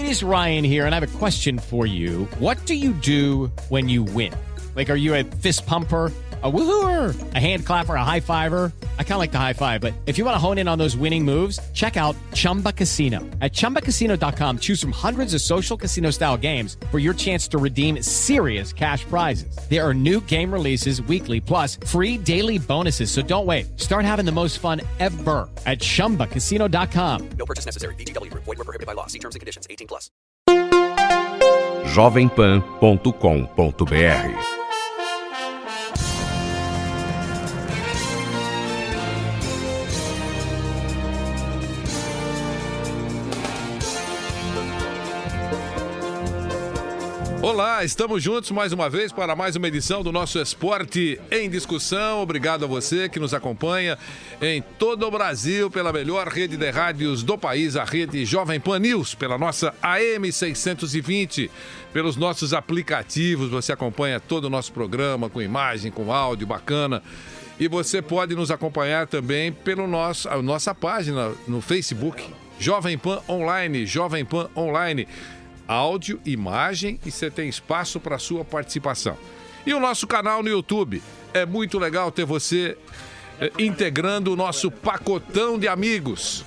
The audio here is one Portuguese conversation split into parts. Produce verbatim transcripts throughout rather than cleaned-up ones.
It is Ryan here, and I have a question for you. What do you do when you win? Like, are you a fist pumper, a woohooer, a hand clapper, a high fiver? I kind of like the high five, but if you want to hone in on those winning moves, check out Chumba Casino. At chumba casino dot com, choose from hundreds of social casino style games for your chance to redeem serious cash prizes. There are new game releases weekly, plus free daily bonuses. So don't wait. Start having the most fun ever at chumba casino dot com. No purchase necessary. V G W Group. Void where prohibited by law. See terms and conditions. eighteen plus. jovem pan ponto com ponto b r Olá, estamos juntos mais uma vez para mais uma edição do nosso Esporte em Discussão. Obrigado a você que nos acompanha em todo o Brasil pela melhor rede de rádios do país, a rede Jovem Pan News, pela nossa A M seiscentos e vinte, pelos nossos aplicativos. Você acompanha todo o nosso programa com imagem, com áudio bacana. E você pode nos acompanhar também pela nosso, a nossa página no Facebook, Jovem Pan Online, Jovem Pan Online. Áudio, imagem e você tem espaço para sua participação. E o nosso canal no YouTube. É muito legal ter você eh, integrando o nosso pacotão de amigos.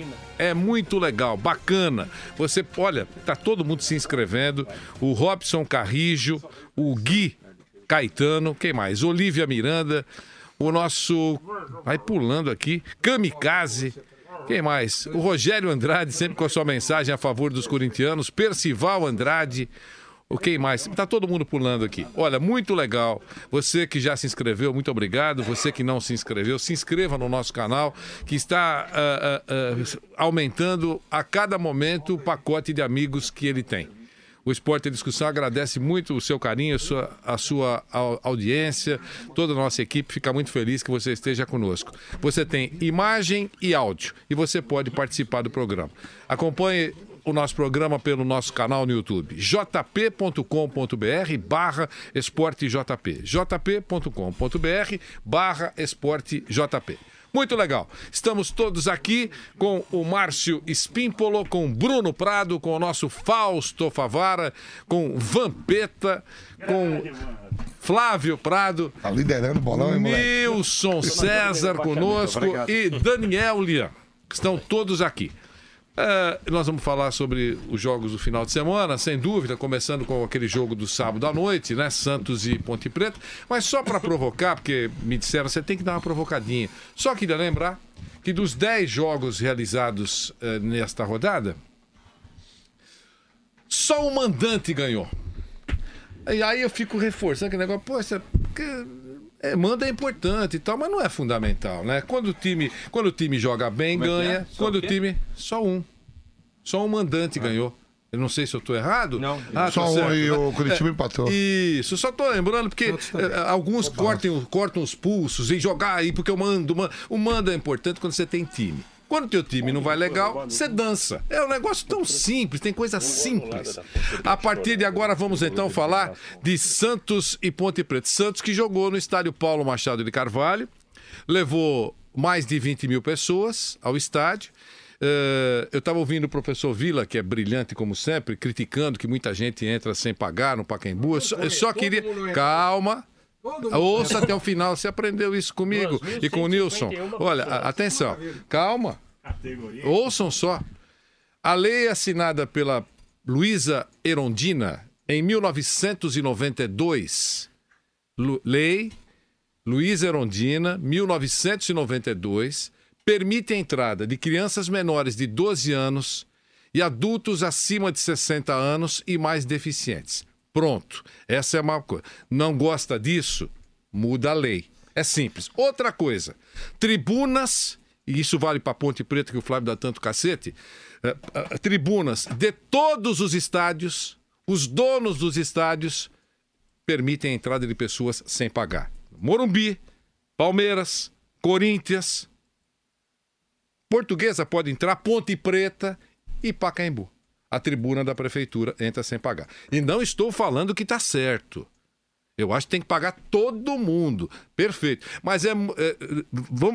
É muito legal, bacana. Você, olha, tá todo mundo se inscrevendo. O Robson Carrijo, o Gui Caetano, quem mais? Olívia Miranda, o nosso... Vai pulando aqui. Kamikaze. Quem mais? O Rogério Andrade, sempre com a sua mensagem a favor dos corintianos. Percival Andrade. O quem mais? Tá todo mundo pulando aqui. Olha, muito legal. Você que já se inscreveu, muito obrigado. Você que não se inscreveu, se inscreva no nosso canal, que está uh, uh, uh, aumentando a cada momento o pacote de amigos que ele tem. O Esporte em Discussão agradece muito o seu carinho, a sua, a sua audiência. Toda a nossa equipe fica muito feliz que você esteja conosco. Você tem imagem e áudio e você pode participar do programa. Acompanhe o nosso programa pelo nosso canal no YouTube, jp ponto com ponto b r barra esporte jp, jp ponto com ponto b r barra esporte jp. Muito legal. Estamos todos aqui com o Márcio Espímpolo, com o Bruno Prado, com o nosso Fausto Favara, com Vampeta, com Flávio Prado. Tá liderando o bolão, hein, moleque? Nilson César conosco e Daniel Lian. Estão todos aqui. Uh, nós vamos falar sobre os jogos do final de semana, sem dúvida, começando com aquele jogo do sábado à noite, né? Santos e Ponte Preta. Mas só para provocar, porque me disseram, você tem que dar uma provocadinha. Só queria lembrar que dos dez jogos realizados uh, nesta rodada, só o mandante ganhou. E aí eu fico reforçando aquele negócio, pô, essa... É, manda é importante e tal, mas não é fundamental, né? Quando o time, quando o time joga bem, Como ganha. É é? Quando o, o time... Só um. Só um mandante ah. ganhou. Eu não sei se eu estou errado. Não. Ah, só um certo, e né? O Curitiba é, empatou. Isso. Só estou lembrando porque é, alguns cortam, cortam os pulsos e jogar aí, porque o mando, o mando é importante quando você tem time. Quando o teu time não vai legal, você dança. É um negócio tão simples, tem coisa simples. A partir de agora vamos então falar de Santos e Ponte Preta. Santos que jogou no estádio Paulo Machado de Carvalho, levou mais de vinte mil pessoas ao estádio. Uh, eu estava ouvindo o professor Vila, que é brilhante como sempre, criticando que muita gente entra sem pagar no Pacaembu. Eu só, eu só queria... Calma. Ouça até o final, você aprendeu isso comigo e com o Nilson. Olha, atenção, calma. Ouçam só. A lei assinada pela Luísa Erondina em mil novecentos e noventa e dois. Lei Luísa Erondina, mil novecentos e noventa e dois, permite a entrada de crianças menores de doze anos e adultos acima de sessenta anos e mais deficientes. Pronto, essa é uma coisa. Não gosta disso? Muda a lei. É simples. Outra coisa, tribunas, e isso vale para Ponte Preta, que o Flávio dá tanto cacete, uh, uh, tribunas de todos os estádios, os donos dos estádios permitem a entrada de pessoas sem pagar. Morumbi, Palmeiras, Corinthians, Portuguesa pode entrar, Ponte Preta e Pacaembu. A tribuna da prefeitura entra sem pagar. E não estou falando que está certo. Eu acho que tem que pagar todo mundo. Perfeito. Mas é, é, vamos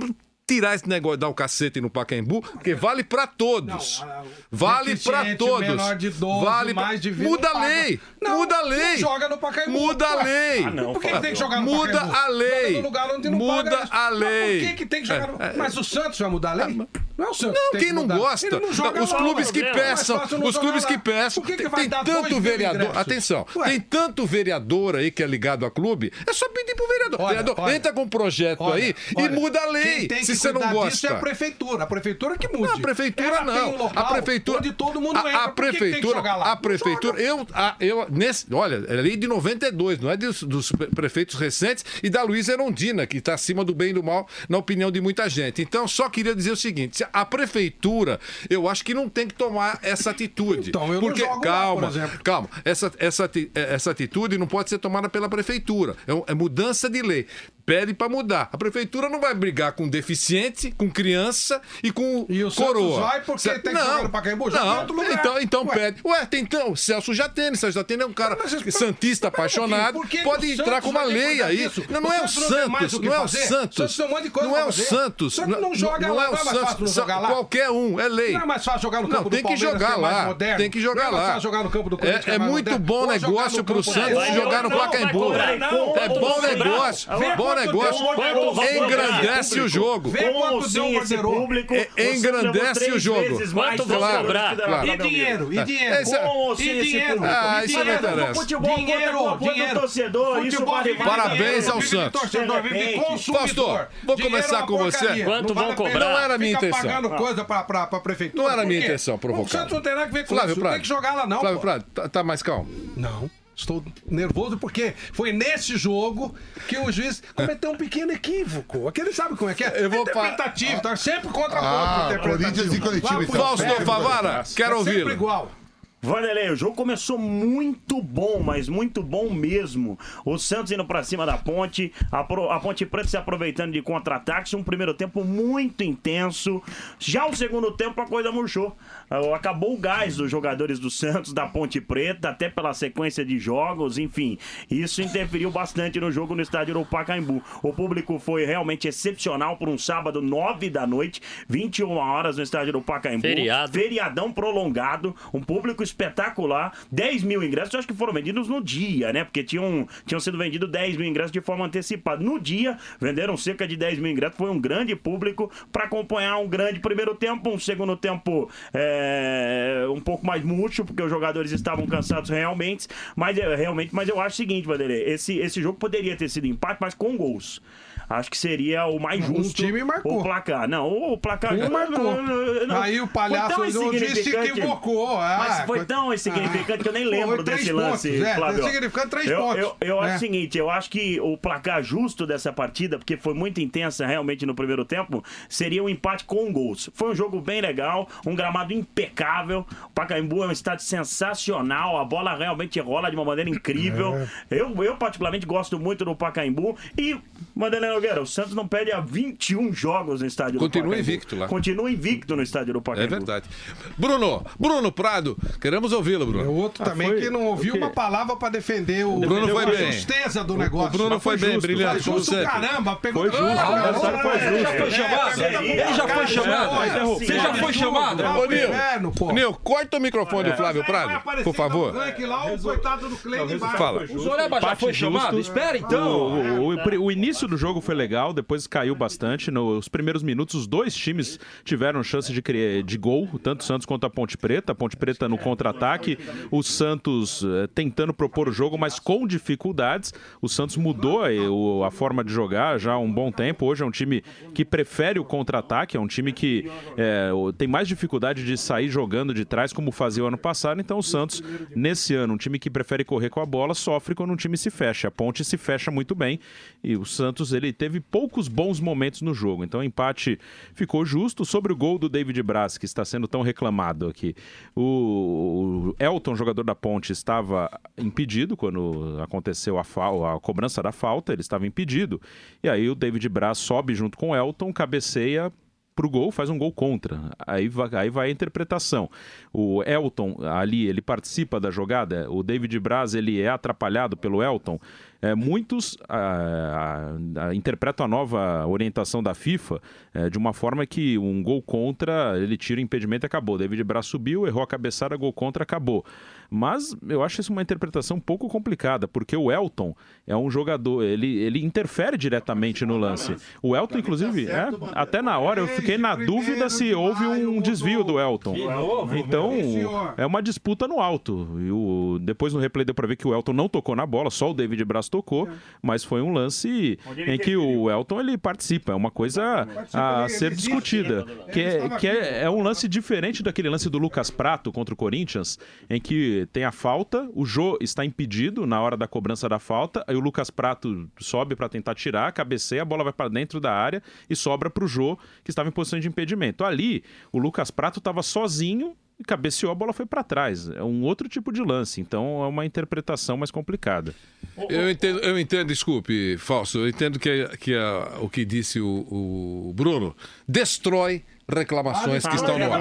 tirar esse negócio de dar o cacete no Pacaembu, porque vale pra todos. Não, vale pra todos. Menor de doze, vale mais de vinte, muda a lei. Não, muda a lei. Não joga no Pacaembu. Muda a lei. Ah, não, por que, que tem que jogar no muda Pacaembu? A lei. No lugar onde não muda paga a lei. Mas por que, que tem que jogar no... É, é, Mas o Santos vai mudar a lei? Não é o Santos. Não, que quem não mudar. gosta. Não joga os lá, clubes que peçam. Os clubes lá. que peçam. Que que tem vai dar tanto vereador. Atenção. Ué. Tem tanto vereador aí que é ligado a clube. É só pedir pro vereador. Olha, vereador olha, entra com um projeto olha, aí olha, e muda a lei. Quem tem se que você não gosta. Isso é a prefeitura. A prefeitura que mude. Não, a prefeitura Ela não. Tem um local a prefeitura. Onde todo mundo a, entra. a prefeitura. Que que tem que jogar lá? A prefeitura. Eu, a, eu nesse, olha, é lei de noventa e dois, não é dos, dos prefeitos recentes e da Luísa Erundina, que está acima do bem e do mal, na opinião de muita gente. Então, só queria dizer o seguinte: a prefeitura, eu acho que não tem que tomar essa atitude. Então, eu porque, não jogo calma, lá, por exemplo. calma, essa, essa, essa atitude não pode ser tomada pela prefeitura. É, é mudança de lei. Pede para mudar. A prefeitura não vai brigar com deficiente, com criança e com e o coroa. Santos vai porque Cê, tem não, que jogar no Pacaembu, joga não, em outro lugar. Então, então Ué. pede. Ué, tem então, Celso Jatene. Celso Jatene é um cara mas, santista apaixonado. Por que pode o entrar Santos com uma vai ter lei que aí. disso? Não, não O é o Santos não tem mais Santos. o que Não é o fazer. Santos. O Santos tem um monte de coisa Não é pra o fazer. Santos. O Santos não joga não lá, é o não é mais Santos. fácil não jogar lá? Qualquer um, é lei. Não é mais fácil jogar no campo Não, do tem que Palmeiras, jogar que é mais lá. moderno? Tem que jogar não é mais lá. fácil jogar no campo do Corinthians, que É, é é mais muito moderno? bom Ou jogar negócio no pro campo Santos dele. jogar no Não, vai Pacaembu. cobrar, não. É bom negócio. Vê Bom quanto negócio. deu o Morderô. Engrandece o jogo. Vê quanto deu o Morderô. Engrandece o jogo. Quanto vão cobrar? E dinheiro? E dinheiro? E dinheiro? Ah, isso não interessa. Futebol Dinheiro, dinheiro. torcedor, isso vale mais. Parabéns ao Santos. Torcedor, vive consumidor. Pastor, vou Dinheiro começar é uma com você. porcaria. Quanto Não vão vale a pena. cobrar? Não era a minha Fica intenção. pagando coisa pra, pra, pra prefeitura. Não era a minha Por quê? intenção provocar. O Santos não tem nada a ver com Flávio isso. Prado. Tem que jogar lá não, Flávio pô. Prado, tá, tá mais calmo? Não. Estou nervoso porque foi nesse jogo que o juiz cometeu um pequeno equívoco. Aquele sabe como é que é? Eu vou pa- Interpretativo, tá sempre contra Ah, ponto interpretativo. Corinthians e Curitiba, Vai, então. Fausto, Fausto Favara, quero é sempre ouvi-lo. igual. Vanderlei, o jogo começou muito bom, mas muito bom mesmo. O Santos indo pra cima da Ponte, a, Pro, a Ponte Preta se aproveitando de contra-ataques, um primeiro tempo muito intenso. Já o segundo tempo a coisa murchou. Acabou o gás dos jogadores do Santos, da Ponte Preta, até pela sequência de jogos, enfim. Isso interferiu bastante no jogo no estádio do Pacaembu. O público foi realmente excepcional por um sábado, nove da noite, vinte e uma horas no estádio do Pacaembu. Feriado. Feriadão prolongado, um público espetacular, dez mil ingressos, eu acho que foram vendidos no dia, né? Porque tinham, tinham sido vendidos dez mil ingressos de forma antecipada. No dia, venderam cerca de dez mil ingressos, foi um grande público para acompanhar um grande primeiro tempo, um segundo tempo é, um pouco mais murcho, porque os jogadores estavam cansados realmente, mas, realmente, mas eu acho o seguinte, Vanderlei, esse, esse jogo poderia ter sido empate, mas com gols. Acho que seria o mais justo. Um time marcou. O placar. Não, o placar. Um marcou. Não, Aí o palhaço foi tão não disse que insignificante. equivocou. Ah, Mas foi tão insignificante que eu nem lembro foi três desse lance, pontos, é, Flávio. Insignificante três eu, pontos. Eu, eu acho É. o seguinte, eu acho que o placar justo dessa partida, porque foi muito intensa realmente no primeiro tempo, seria um empate com gols. Foi um jogo bem legal, um gramado impecável. O Pacaembu é um estádio sensacional, a bola realmente rola de uma maneira incrível. É. Eu, eu particularmente gosto muito do Pacaembu e, Vanderlei Nogueira, o Santos não perde há vinte e um jogos no estádio Continua do Pacaembu. invicto lá. Continua invicto no estádio do Pacaembu. É verdade. Bruno, Bruno Prado, queremos ouvi-lo, É Bruno. outro também foi- que não ouviu o quê? uma palavra pra defender o, Bruno foi a bem. justeza do O negócio. Bruno Mas foi bem, justo, brilhante, foi justo, como sempre. caramba. Pegou Foi justo, o adversário foi justo. Ele já foi chamado. Ele já foi chamado. Você já foi chamado? Ô, Nil, Inferno, pô. Nil, corta o microfone do Flávio Prado, por favor. Lá, o coitado do Clay embaixo. Fala. O Zoreba já foi chamado? Espera então. O, o- o início do jogo foi legal, depois caiu bastante. Nos primeiros minutos, os dois times tiveram chance de, criar, de gol, tanto o Santos quanto a Ponte Preta. A Ponte Preta no contra-ataque, o Santos eh, tentando propor o jogo, mas com dificuldades. O Santos mudou eh, o- a forma de jogar já há um bom tempo. Hoje é um time que prefere o contra-ataque, é um time que eh, o- tem mais dificuldade de sair jogando de trás, como fazia o ano passado. Então o Santos, nesse ano, um time que prefere correr com a bola, sofre quando um time se fecha. A Ponte se fecha muito bem e o Santos ele teve poucos bons momentos no jogo. Então o empate ficou justo. Sobre o gol do David Braz, que está sendo tão reclamado aqui. O Elton, jogador da Ponte, estava impedido quando aconteceu a, fal- a cobrança da falta, ele estava impedido. E aí o David Braz sobe junto com o Elton, cabeceia pro gol, faz um gol contra. Aí vai, aí vai a interpretação. O Elton, ali, ele participa da jogada, o David Braz, ele é atrapalhado pelo Elton. É, muitos ah, ah, interpretam a nova orientação da FIFA é, de uma forma que um gol contra, ele tira o impedimento e acabou. David Braz subiu, errou a cabeçada, gol contra, acabou. Mas eu acho isso uma interpretação um pouco complicada, porque o Elton é um jogador, ele, ele interfere diretamente no lance. O Elton, inclusive, é, até na hora eu fiquei na dúvida se houve um desvio do Elton. Então, é uma disputa no alto. E o, depois no replay deu pra ver que o Elton não tocou na bola, só o David Braz tocou, mas foi um lance em que o Elton ele participa. É uma coisa a ser discutida. Que, é, que é, é um lance diferente daquele lance do Lucas Prato contra o Corinthians, em que tem a falta, o Jô está impedido na hora da cobrança da falta, aí o Lucas Prato sobe para tentar tirar, cabeceia, a bola vai para dentro da área e sobra para o Jô, que estava em posição de impedimento. Ali, o Lucas Prato estava sozinho e cabeceou, a bola foi para trás. É um outro tipo de lance, então é uma interpretação mais complicada. Eu entendo, eu entendo, desculpe, Fausto, eu entendo que, que a, o que disse o, o Bruno destrói reclamações ah, que estão no ar.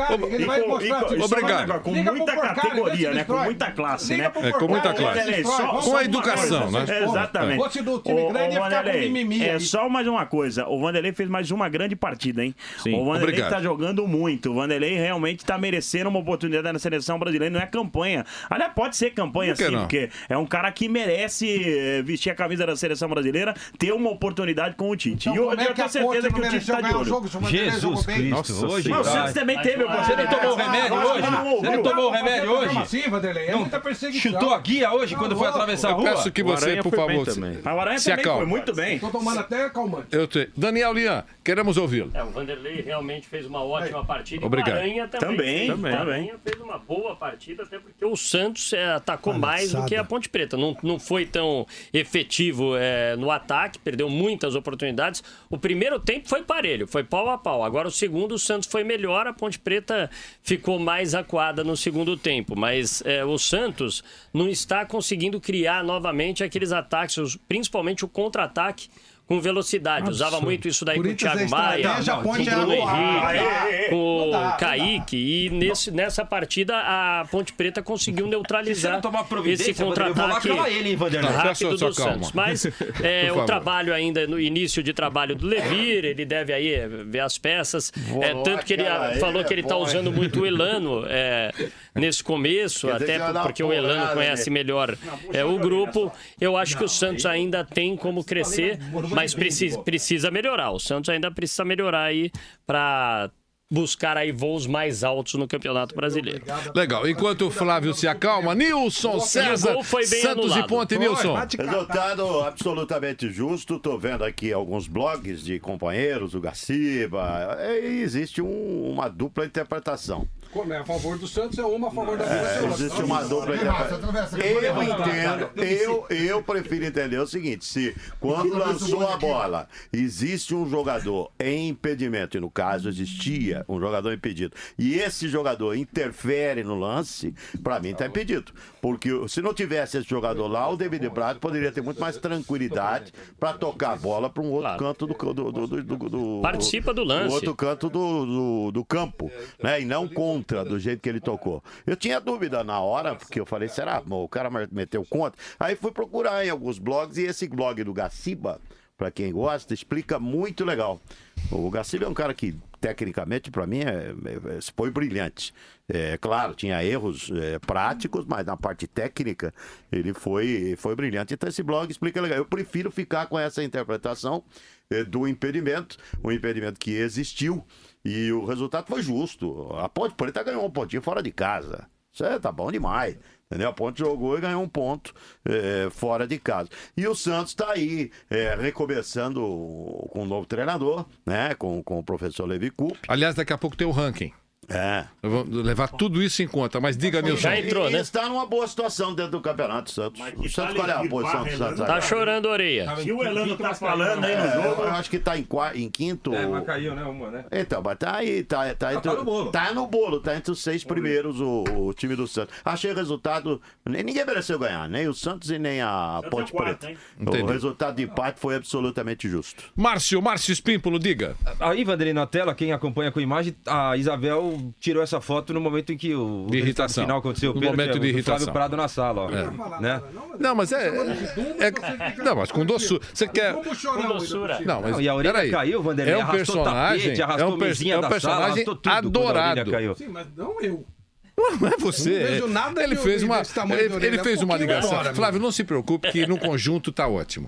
Obrigado. Com muita categoria, né? Com muita classe, né? É, com muita classe. Com a educação, né? Exatamente. Fosse do time grande, ia ficar com mimimi. É só mais uma coisa. O Vanderlei fez mais uma grande partida, hein? Sim. O Vanderlei está jogando muito. O Vanderlei realmente está merecendo uma oportunidade na seleção brasileira. Não é campanha. Aliás, pode ser campanha sim, porque é um cara que merece vestir a camisa da seleção brasileira, ter uma oportunidade com o Tite. Então, e eu, eu tenho certeza que o Tite está de olho. Jesus Cristo, Nossa, hoje. Mas o Santos também teve, Você não tomou o remédio hoje? Você não tomou o remédio hoje? Assim, Vanderlei, é muita perseguição. Chutou a guia hoje quando foi atravessar a Eu rua? peço que você, por favor, A Aranha se também acalme. foi muito bem. Estou tomando até calmante. Eu te... Daniel Lian, queremos ouvi-lo. É, o Vanderlei realmente fez uma ótima partida. Obrigado. E o Aranha também. Também, O Aranha fez uma boa partida, até porque o Santos é, atacou mais do que a Ponte Preta. Não, não foi tão efetivo é, no ataque, perdeu muitas oportunidades. O primeiro tempo foi parelho, foi pau a pau. Agora o segundo, o Santos foi melhor, a Ponte Preta ficou mais acuada no segundo tempo. Mas é, o Santos não está conseguindo criar novamente aqueles ataques, principalmente o contra-ataque com velocidade. Usava Absurdo. muito isso daí com o Corinthians Thiago é Maia, estratégia, com Ponte o Bruno é- Henrique, Ah, é, é, com não dá, o não Kaique. E nesse, nessa partida a Ponte Preta conseguiu Se você neutralizar não tomar providência, esse Vanderlei, eu vou lá contra-ataque calar ele, hein, Vanderlei? Peço a rápido sua do calma. Santos. Mas é, Por o favor. trabalho ainda, no início de trabalho do Levir, ele deve aí ver as peças. É, tanto que ele cara, falou ele que ele é está bom, usando hein? muito o Elano é, nesse começo, Quer até dizer que vai dar porque uma o Elano porrada, conhece né? melhor é, o grupo. Eu acho que o Santos ainda tem como crescer, mas precisa, precisa melhorar. O Santos ainda precisa melhorar aí para buscar aí voos mais altos no Campeonato Brasileiro. Legal. Enquanto o Flávio se acalma, Nilson César, gol foi bem Santos anulado. e Ponte, Nilson. Resultado absolutamente justo. Tô vendo aqui alguns blogs de companheiros, o Gaciba. E existe um- uma dupla interpretação. Como é a favor do Santos, é uma a favor da é, Existe uma dupla interpretação. Eu entendo, eu, eu prefiro entender o seguinte: se quando lançou a bola, existe um jogador em impedimento, e no caso existia um jogador impedido, e esse jogador interfere no lance, pra mim tá impedido. Porque se não tivesse esse jogador lá, o David Braz poderia ter muito mais tranquilidade pra tocar a bola pra um outro Claro. canto do, do, do, do, do, do Participa do lance. do outro canto do, do, do campo, né? E não contra do jeito que ele tocou. Eu tinha dúvida na hora, porque eu falei, será? Bom, o cara meteu contra. Aí fui procurar em alguns blogs, e esse blog do Gaciba, pra quem gosta, explica muito legal. O Gaciba é um cara que, tecnicamente, pra mim, é, é, foi brilhante. É claro, tinha erros é, práticos, mas na parte técnica ele foi, foi brilhante. Então esse blog explica legal. Eu prefiro ficar com essa interpretação é, do impedimento, o impedimento que existiu, e o resultado foi justo. A Ponte Preta ganhou um pontinho fora de casa. Isso é, tá bom demais. Entendeu? A Ponte jogou e ganhou um ponto é, fora de casa. E o Santos está aí é, recomeçando com um novo treinador, né? Com, com o professor Levi Coupe. Aliás, daqui a pouco tem o ranking. É. Vamos levar tudo isso em conta. Mas diga, Nilson. Já entrou, né? Está numa boa situação dentro do campeonato, Santos. O Santos, qual é a posição do Santos? Tá chorando a orelha. Se o Elano tá falando aí no jogo... Eu acho que tá em, quarto, em quinto. É, mas caiu, né? Uma, né? Então, mas tá aí, tá, tá, entre, tá no bolo. Tá no bolo, tá entre os seis primeiros o, o time do Santos. Achei o resultado. Ninguém mereceu ganhar, nem o Santos e nem a Santos Ponte é o quarto, Preta. hein? O Entendi. resultado de empate foi absolutamente justo. Márcio, Márcio Espímpolo, diga. Aí, Vanderlei, na tela, quem acompanha com a imagem, a Isabel tirou essa foto no momento em que o, o De irritação. final aconteceu. No Pedro, momento que é o de do irritação. Flávio Prado na sala, ó. É. Né? Não, mas é. é, é não, mas com doçura. Você quer. Com doçura. Não, mas. Não, e a orelha peraí. caiu, Vanderlei. É um Arrastou personagem. tapete, arrastou é um, per- mesinha é um da personagem sala, arrastou tudo quando a orelha adorado. caiu. Sim, mas não eu. Não é você. Não vejo nada ele de- fez de- uma, desse tamanho de ele, orelha. ele fez Um uma pouquinho ligação. agora, Flávio, não se preocupe que no conjunto tá ótimo.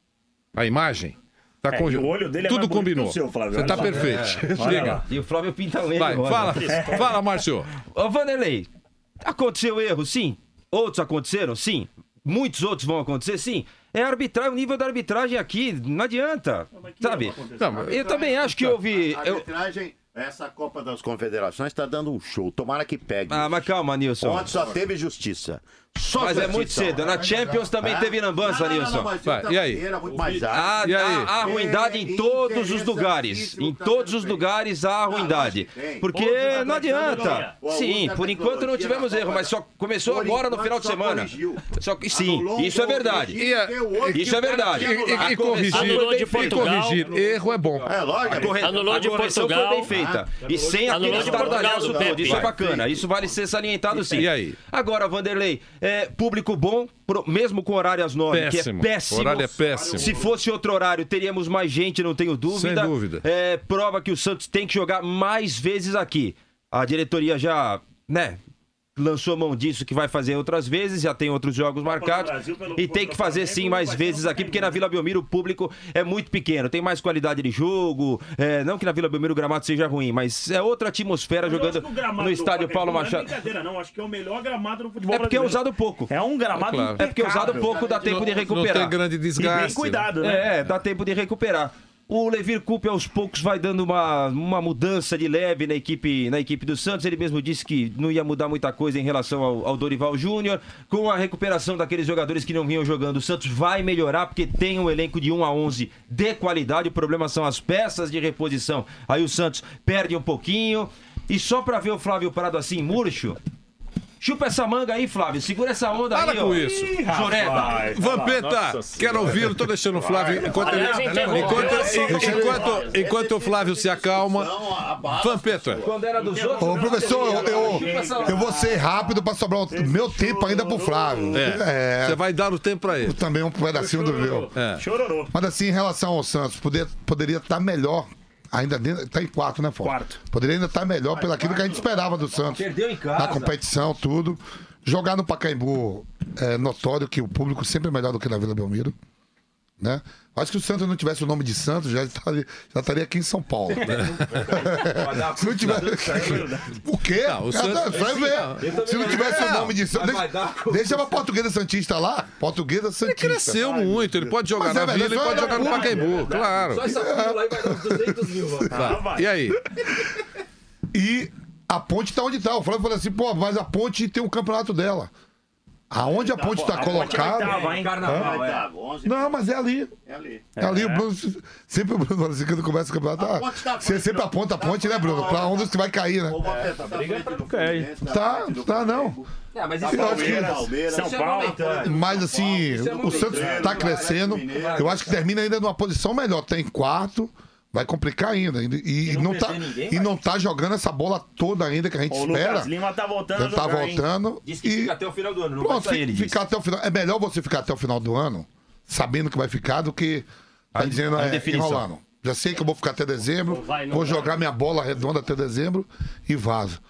A imagem tá É, conjunto. e o olho dele é Tudo mais bonito combinou. que o seu, Flávio. Você tá Olha só. perfeito. Olha Diga. lá. E o Flávio pinta o Vai, fala, fala, Márcio. Ô, Vanderlei, aconteceu erro, sim. Outros aconteceram, sim. Muitos outros vão acontecer, sim. É arbitragem, o nível da arbitragem aqui, não adianta, sabe? Não, mas- Eu também acho que houve... A eu- arbitragem, essa Copa das Confederações está dando um show. Tomara que pegue. Ah, mas calma, Nilson. Ontem só teve justiça. Só Mas é justiça. muito cedo. Na Champions também É? teve lambança, Não, não, não, Nilson. mas Vai, outra e aí? maneira, muito mais Há, ágil. E aí? há, há ruindade É em todos os lugares. interessantíssimo Em tá todos os sendo lugares há ruindade. lógico que tem. Porque Outra não adianta. tecnologia. Sim, Outra por enquanto não tecnologia tivemos na erro, Copa mas só começou Por agora no enquanto final de só semana. corrigiu. Só que sim, Anulou isso é um gol, verdade. corrigiu, E- deu outro Isso que é o cara verdade. tinha E, anulado. e- e corrigir, Anulou de e Portugal. corrigir erro é bom. É lógico. A corre- Anulou a de correção Portugal. foi bem feita. E sem Anulou aquele de Portugal estardalhaço do todo. Pepe. Isso é Vai. bacana. Isso vale ser salientado sim. E aí? Agora, Vanderlei, é, público bom, pro- mesmo com horário às nove, Péssimo. que é péssimo. Horário é péssimo. Se fosse outro horário, teríamos mais gente, não tenho dúvida. Sem dúvida. É, prova que o Santos tem que jogar mais vezes aqui. A diretoria já, né, lançou mão disso, que vai fazer outras vezes, já tem outros jogos marcados. Brasil, pelo- E tem que pelo fazer Flamengo, sim mais vai ser vezes no aqui, porque Flamengo. na Vila Belmiro o público é muito pequeno, tem mais qualidade de jogo. É, não que na Vila Belmiro o gramado seja ruim, mas é outra atmosfera Mas eu acho jogando que o gramado no do estádio Pacaembu Paulo não é Machado. brincadeira, não. Acho que é o melhor gramado do futebol É porque é brasileiro. usado pouco. É um gramado É claro. É porque é usado impecável. pouco, dá tempo de Não recuperar. tem grande E desgaste. bem cuidado, né? É, dá tempo de recuperar. O Levir Coupe aos poucos vai dando uma, uma mudança de leve na equipe, na equipe do Santos. Ele mesmo disse que não ia mudar muita coisa em relação ao, ao Dorival Júnior. Com a recuperação daqueles jogadores que não vinham jogando, o Santos vai melhorar porque tem um elenco de um a onze de qualidade. O problema são as peças de reposição. Aí o Santos perde um pouquinho. E só pra ver o Flávio Prado assim, murcho... Chupa essa manga aí, Flávio. Segura essa onda Para aí, com ó. isso. Joreba. Vampeta, quero ouvi-lo, tô deixando o Flávio. Enquanto, ele, Aliás, interrompe. enquanto, enquanto, enquanto o Flávio se acalma. Vampeta. Quando era dos outros... Ô, professor, eu, eu, eu vou ser rápido pra sobrar o meu tempo ainda pro Flávio. É. Você vai dar o tempo pra ele. Também um pedacinho do meu. É. Chororô. Mas assim, em relação ao Santos, poder, poderia estar melhor. Ainda dentro, tá em quarto, né, Fábio? Quarto. Poderia ainda estar melhor pelo aquilo que a gente esperava do Santos. Perdeu em casa. Na competição, tudo. Jogar no Pacaembu é notório que o público sempre é melhor do que na Vila Belmiro. Né? Acho que se o Santos não tivesse o nome de Santos, já estaria, já estaria aqui em São Paulo. Né? Se não tivesse. O quê? Não, o Ah, Santos- tá, vai ver. Se não tivesse o nome de Santos. vai Deixa, dar- deixa pra Portuguesa Santista lá. Portuguesa Santista. Cresceu muito, ele pode jogar Mas na é verdade, Vila e só pode era jogar no público. Pacaembu, claro. Só essa fila aí vai dar uns duzentos mil. mano. Ah, vai. E aí? E a ponte tá onde tá. O Flávio falou assim, pô, mas a ponte tem um campeonato dela. Aonde a ponte tá A ponte vai colocada. tava, hein? Carnaval, é. Não, mas é ali. É ali. É ali, o Bruno. Sempre o Bruno fala assim, quando começa o campeonato. A Ah, ponte tá você frente, sempre não. aponta a ponte, né, Bruno? Pra onde você vai cair, né? Ô, Vampeta, tá frente do cai. Fluminense, Tá, frente do tá, não. Flamengo. É, mas Eu isso acho que- Palmeiras, São Isso é Paulo. momentâneo. Mas assim, Isso é o muito Santos treino, tá né? crescendo. Eu acho que termina ainda numa posição melhor. Tá em quarto, vai complicar ainda. E, e não não tá, perder ninguém, e não tá jogando essa bola toda ainda que a gente O espera. Lucas Lima tá voltando a Já tá jogar, hein? voltando. Diz que E fica até o final do ano. Não pronto, vai sair, ele fi- disse. ficar até o final. É melhor você ficar até o final do ano, sabendo que vai ficar, do que tá A- dizendo a é, definição. enrolando. Já sei que eu vou ficar até dezembro, Não vai, não vou vai. jogar minha bola redonda até dezembro e vazo.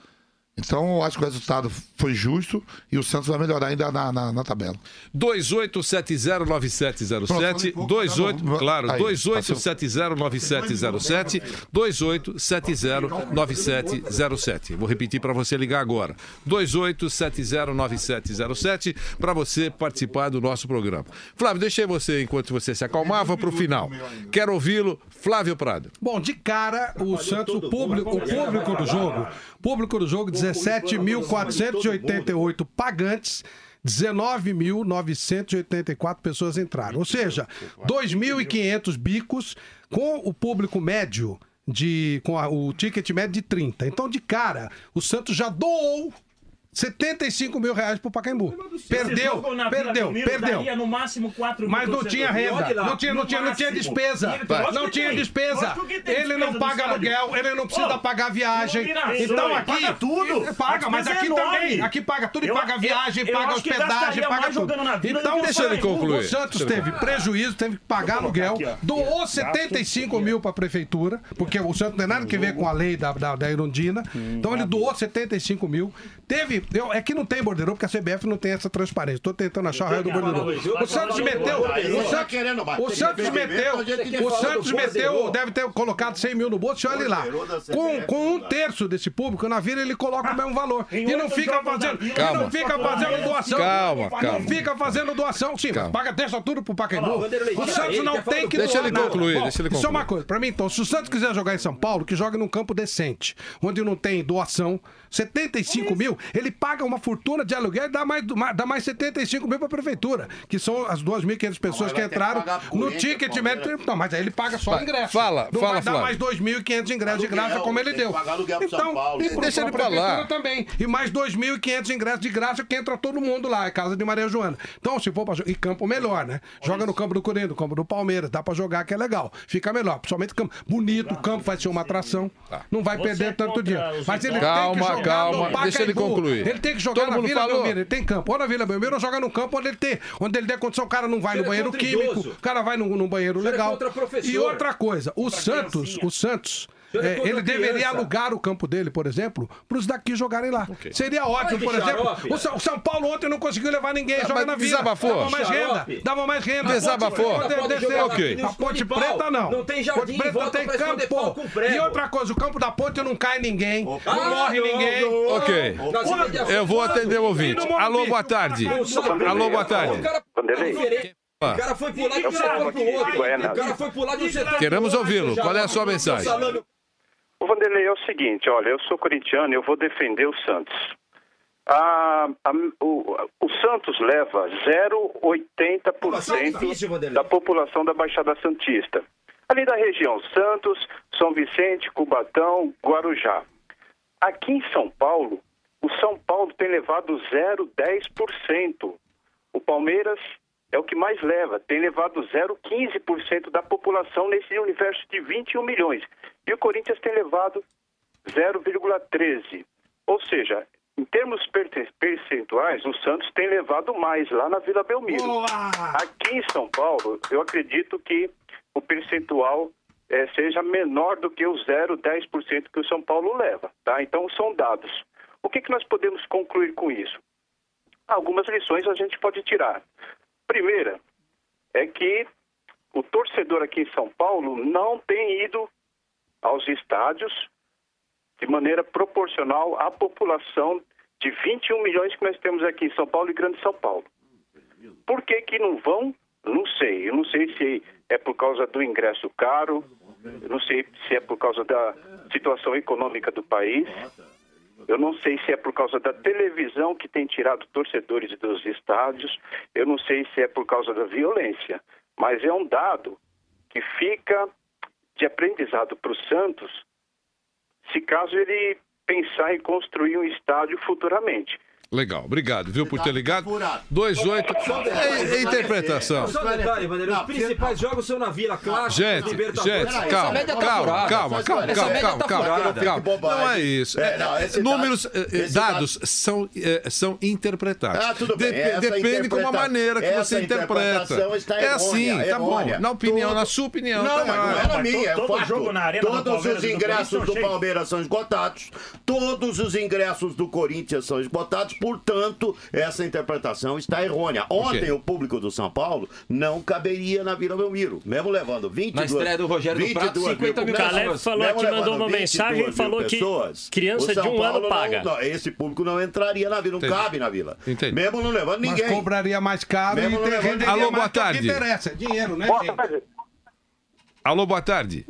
Então, eu acho que o resultado foi justo e o Santos vai melhorar ainda na, na, na tabela. dois oito sete zero nove sete zero sete, dois oito, claro, dois oito sete zero nove sete zero sete, dois oito sete zero nove sete zero sete. Vou repetir para você ligar agora. dois oito sete zero nove sete zero sete para você participar do nosso programa. Flávio, deixei você, enquanto você se acalmava, para o final. Quero ouvi-lo, Flávio Prado. Bom, de cara, o Santos, o público, o público do jogo, público do jogo, dezessete mil quatrocentos e oitenta e oito pagantes, dezenove mil novecentos e oitenta e quatro pessoas entraram. Ou seja, dois mil e quinhentos bicos com o público médio, de, com a, o ticket médio de trinta. Então, de cara, o Santos já doou setenta e cinco mil reais pro Pacaembu. Perdeu, perdeu, perdeu. No máximo quatro Mas não tinha renda, não tinha, não tinha, não tinha despesa. Não tinha despesa. Ele não paga aluguel, ele não precisa pagar viagem. Então aqui paga tudo. Paga, mas aqui também. Aqui paga tudo e paga viagem, paga hospedagem, paga tudo. Então deixa ele concluir. O Santos teve prejuízo, teve que pagar aluguel, doou setenta e cinco mil para a prefeitura, porque o Santos não tem nada a ver com a lei da, da, da Irondina. Então ele doou setenta e cinco mil. Teve, eu, é que não tem borderô, porque a C B F não tem essa transparência. Estou tentando achar o raio do borderô. O Santos meteu. O Santos, o Santos meteu. O Santos meteu. Deve ter colocado cem mil no bolso. E olha lá. Com, com um terço desse público, na vila ele coloca o mesmo valor. E não fica fazendo. E não fica fazendo doação. Calma, calma. Não fica fazendo doação. Sim, paga deixa tudo pro Pacaembu. O Santos não tem que doar. Deixa ele concluir. Bom, deixa ele concluir. isso é uma coisa. Pra mim, então, se o Santos quiser jogar em São Paulo, que jogue num campo decente, onde não tem doação, setenta e cinco mil, ele paga uma fortuna de aluguel e dá mais, dá mais setenta e cinco mil para a prefeitura, que são as duas mil e quinhentas pessoas que entraram no ticket médio. Não, mas aí ele paga só o ingresso. Fala, não fala, vai dar Flávio. mais dois mil e quinhentos ingressos de graça como ele deu. Então, deixa ele falar. Também. E mais dois mil e quinhentos ingressos de graça que entra todo mundo lá, é casa de Maria Joana. Então, se for pra jogar, e campo melhor, né? Joga no campo do Corinthians, no campo do Palmeiras, dá pra jogar que é legal. Fica melhor, principalmente campo bonito, o campo vai ser uma atração. Não vai perder tanto dinheiro. Mas ele tem que jogar calma, no deixa ele concluir. Ele tem que jogar Todo na mundo Vila falou. Belmiro, ele tem campo. Ou na Vila Belmiro, ou joga no campo onde ele tem, onde ele der condição, o cara não vai no banheiro químico, o cara vai num, num banheiro legal. E outra coisa, o Santos, o Santos, é, ele deveria alugar o campo dele, por exemplo, para os daqui jogarem lá. Okay. Seria ótimo, por exemplo. O São, o São Paulo ontem não conseguiu levar ninguém, ah, joga na Vila. Desabafou. Dava mais renda, dava mais renda. Desabafou. Okay. A Ponte Preta não. Não tem jardim, Ponte Preta tem campo. E outra coisa, o campo da Ponte não cai ninguém, não ah, morre não, ninguém. Não, não. Ok. Eu vou atender o ouvinte. Alô, boa tarde. Alô, boa tarde. O cara foi pular de um setor pro outro. O cara foi pular de um setor. Queremos ouvi-lo. Qual é a sua mensagem? O Vanderlei, é o seguinte, olha, eu sou corintiano e eu vou defender o Santos. A, a, o, o Santos leva zero vírgula oitenta por cento da população da Baixada Santista. Ali da região Santos, São Vicente, Cubatão, Guarujá. Aqui em São Paulo, o São Paulo tem levado zero vírgula dez por cento. O Palmeiras é o que mais leva, tem levado zero vírgula quinze por cento da população nesse universo de vinte e um milhões. E o Corinthians tem levado zero vírgula treze. Ou seja, em termos percentuais, o Santos tem levado mais lá na Vila Belmiro. Boa! Aqui em São Paulo, eu acredito que o percentual é, seja menor do que o zero vírgula dez por cento que o São Paulo leva. Tá? Então, são dados. O que, que nós podemos concluir com isso? Algumas lições a gente pode tirar. Primeira, é que o torcedor aqui em São Paulo não tem ido aos estádios de maneira proporcional à população de vinte e um milhões que nós temos aqui em São Paulo e Grande São Paulo. Por que que não vão? Não sei. Eu não sei se é por causa do ingresso caro, eu não sei se é por causa da situação econômica do país, eu não sei se é por causa da televisão que tem tirado torcedores dos estádios, eu não sei se é por causa da violência, mas é um dado que fica de aprendizado para o Santos, se caso ele pensar em construir um estádio futuramente. Legal, obrigado, viu, por ter ligado. dois oito. É, é interpretação. Só um detalhe, Vanderlei. Os principais jogos são na Vila Clássica. Gente, gente, calma, calma, calma, calma, calma, calma, calma. Não é isso. Números, dados são, são interpretados. Depende como a maneira que você interpreta. É assim, tá bom. Na opinião, na sua opinião. Não, mas não é na minha, é todo fato. jogo na arena do Todos os Palmeiras e do ingressos Corinthians do são Palmeiras são esgotados, todos os ingressos do Corinthians são esgotados, portanto, essa interpretação está errônea. Ontem, Ok. o público do São Paulo não caberia na Vila Belmiro, mesmo levando vinte e dois... Na estreia do Rogério do Prato, cinquenta mil O Caleb falou aqui, mandou uma mensagem e falou que criança de um ano paga. Não, esse público não entraria na Vila, não Entendi. cabe na Vila. Entendi. Mesmo não levando ninguém. Mas cobraria mais caro Mesmo e não tem, levando- renderia Alô, mais boa que é o que tarde. interessa. É dinheiro, né, Boa gente? tarde. Alô, boa tarde.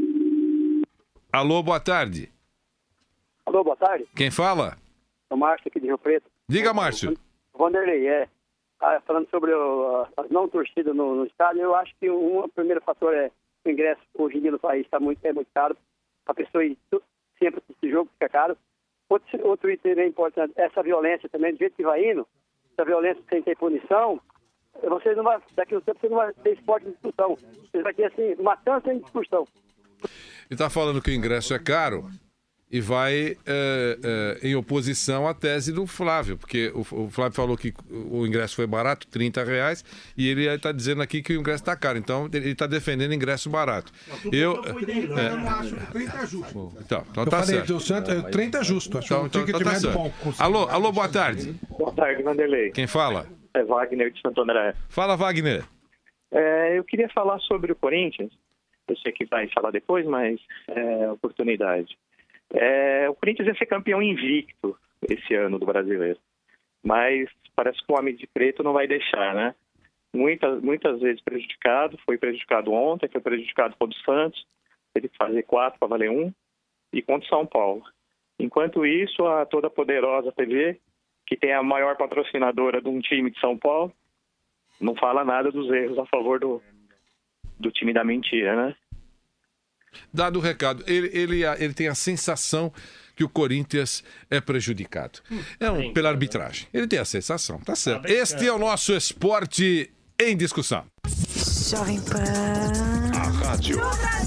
Alô, boa tarde. Alô, boa tarde. Quem fala? É o Márcio aqui de Rio Preto. Diga, Márcio. Vanderlei, é. Ah, falando sobre o, a- as não torcidas no, no estádio, eu acho que um, o primeiro fator é o ingresso hoje em dia no país está muito, é muito caro. A pessoa ir tu- sempre assistir jogo fica caro. Outro, outro item bem importante, essa violência também, do jeito que vai indo, essa violência sem ter punição, você não vai, daqui a um tempo você não vai ter esporte de discussão. Você vai ter assim, matança em discussão. Ele está falando que o ingresso é caro e vai é, é, em oposição à tese do Flávio, porque o, o Flávio falou que o ingresso foi barato, trinta reais, e ele está dizendo aqui que o ingresso está caro. Então, ele está defendendo ingresso barato. Eu, Eu não acho que trinta é justo. então, então Eu tá falei, certo. o Santos, é, trinta é justo. Acho Então, um então, ticket então tá médio certo. bom. Alô, alô, boa tarde. Boa tarde, Vanderlei. Quem fala? É Wagner de Santo André. Fala, Wagner. É, eu queria falar sobre o Corinthians. Eu sei que vai falar depois, mas é oportunidade. É, o Corinthians ia ser campeão invicto esse ano do Brasileiro. Mas parece que o Homem de Preto não vai deixar, né? Muitas, muitas vezes prejudicado. Foi prejudicado ontem, foi prejudicado contra o Santos. Teve que fazer quatro para valer um. E contra o São Paulo. Enquanto isso, a toda poderosa T V, que tem a maior patrocinadora de um time de São Paulo, não fala nada dos erros a favor do, do time da mentira, né? Dado o recado, ele, ele, ele tem a sensação que o Corinthians é prejudicado. É um, pela arbitragem. Ele tem a sensação, tá certo. Este é o nosso Esporte em Discussão. Jovem Pan. A rádio.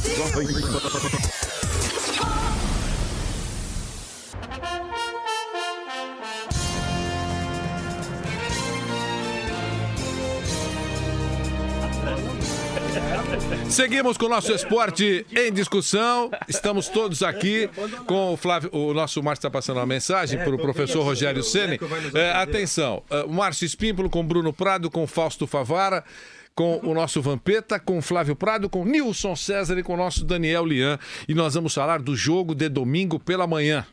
Seguimos com o nosso Esporte em Discussão. Estamos todos aqui com o Flávio. O nosso Márcio está passando uma mensagem para o professor Rogério Ceni. É, atenção, é, o Márcio Espímpolo com Bruno Prado, com Fausto Favara, com o nosso Vampeta, com o Flávio Prado, com Nilson César e com o nosso Daniel Lian. E nós vamos falar do jogo de domingo pela manhã.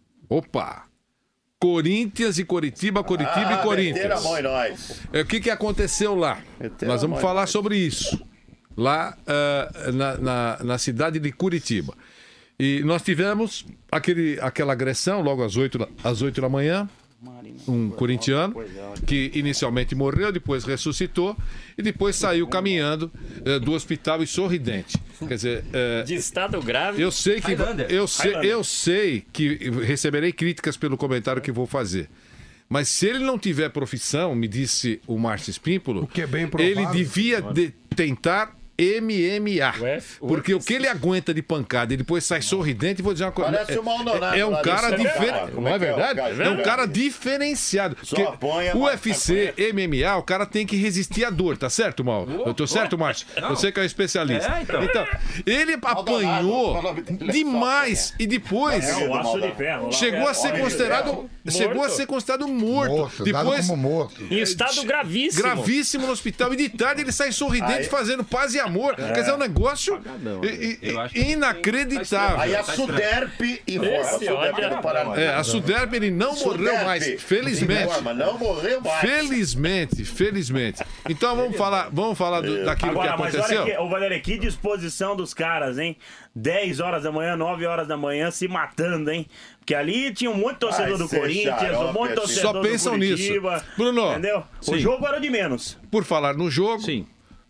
Opa! Corinthians e Coritiba, Coritiba Ah, e Corinthians. meteram a mão em nós. É, o que, que aconteceu lá? Meteram Nós vamos a mão em falar nós. sobre isso. Lá uh, na, na, na cidade de Curitiba. E nós tivemos aquele, aquela agressão logo às oito, da- às oito da manhã. Um corintiano que inicialmente morreu, depois ressuscitou e depois saiu caminhando uh, do hospital e sorridente. Quer dizer, uh, De estado grave. eu sei que Highlander. eu sei, Highlander. eu sei que receberei críticas pelo comentário que vou fazer. Mas se ele não tiver profissão, me disse o Márcio Espímpolo, que é bem provável. ele devia de tentar M M A. Porque o que ele aguenta de pancada e depois sai sorridente, vou dizer uma coisa. Parece é, o Maldonado é um lá cara de São Paulo. diferente. Como Não é é que é o verdade? cara? É um cara diferenciado. Só Porque apanha, o mas U F C, M M A, o cara tem que resistir à dor, tá certo, Mauro? Eu tô certo, Márcio? Você que é um especialista. É, então. Então, ele apanhou demais e depois É o aço de ferro lá. chegou a ser Homem de considerado ferro. chegou a Morto. ser considerado morto. Morto, dado Depois como morto. Em estado gravíssimo. gravíssimo no hospital e de tarde ele sai sorridente Aí- fazendo paz e amor. Quer dizer, é um negócio i- i- Eu acho que- inacreditável. Aí a Suderp informa. A Esse Suderp olha- do Paraná. É, a Suderp ele não morreu Suderp mais, felizmente. informa, não morreu mais. Felizmente, felizmente. Então vamos falar, vamos falar do- daquilo Agora, que mas aconteceu. olha que, ô Valéria, que disposição dos caras, hein? dez horas da manhã, nove horas da manhã, se matando, hein? Porque ali tinha um monte de torcedor Vai do ser Corinthians, um monte de xarope, assim. torcedor Só pensam do Curitiba. nisso. Bruno, Entendeu? O sim. jogo era o de menos. Por falar no jogo, Sim.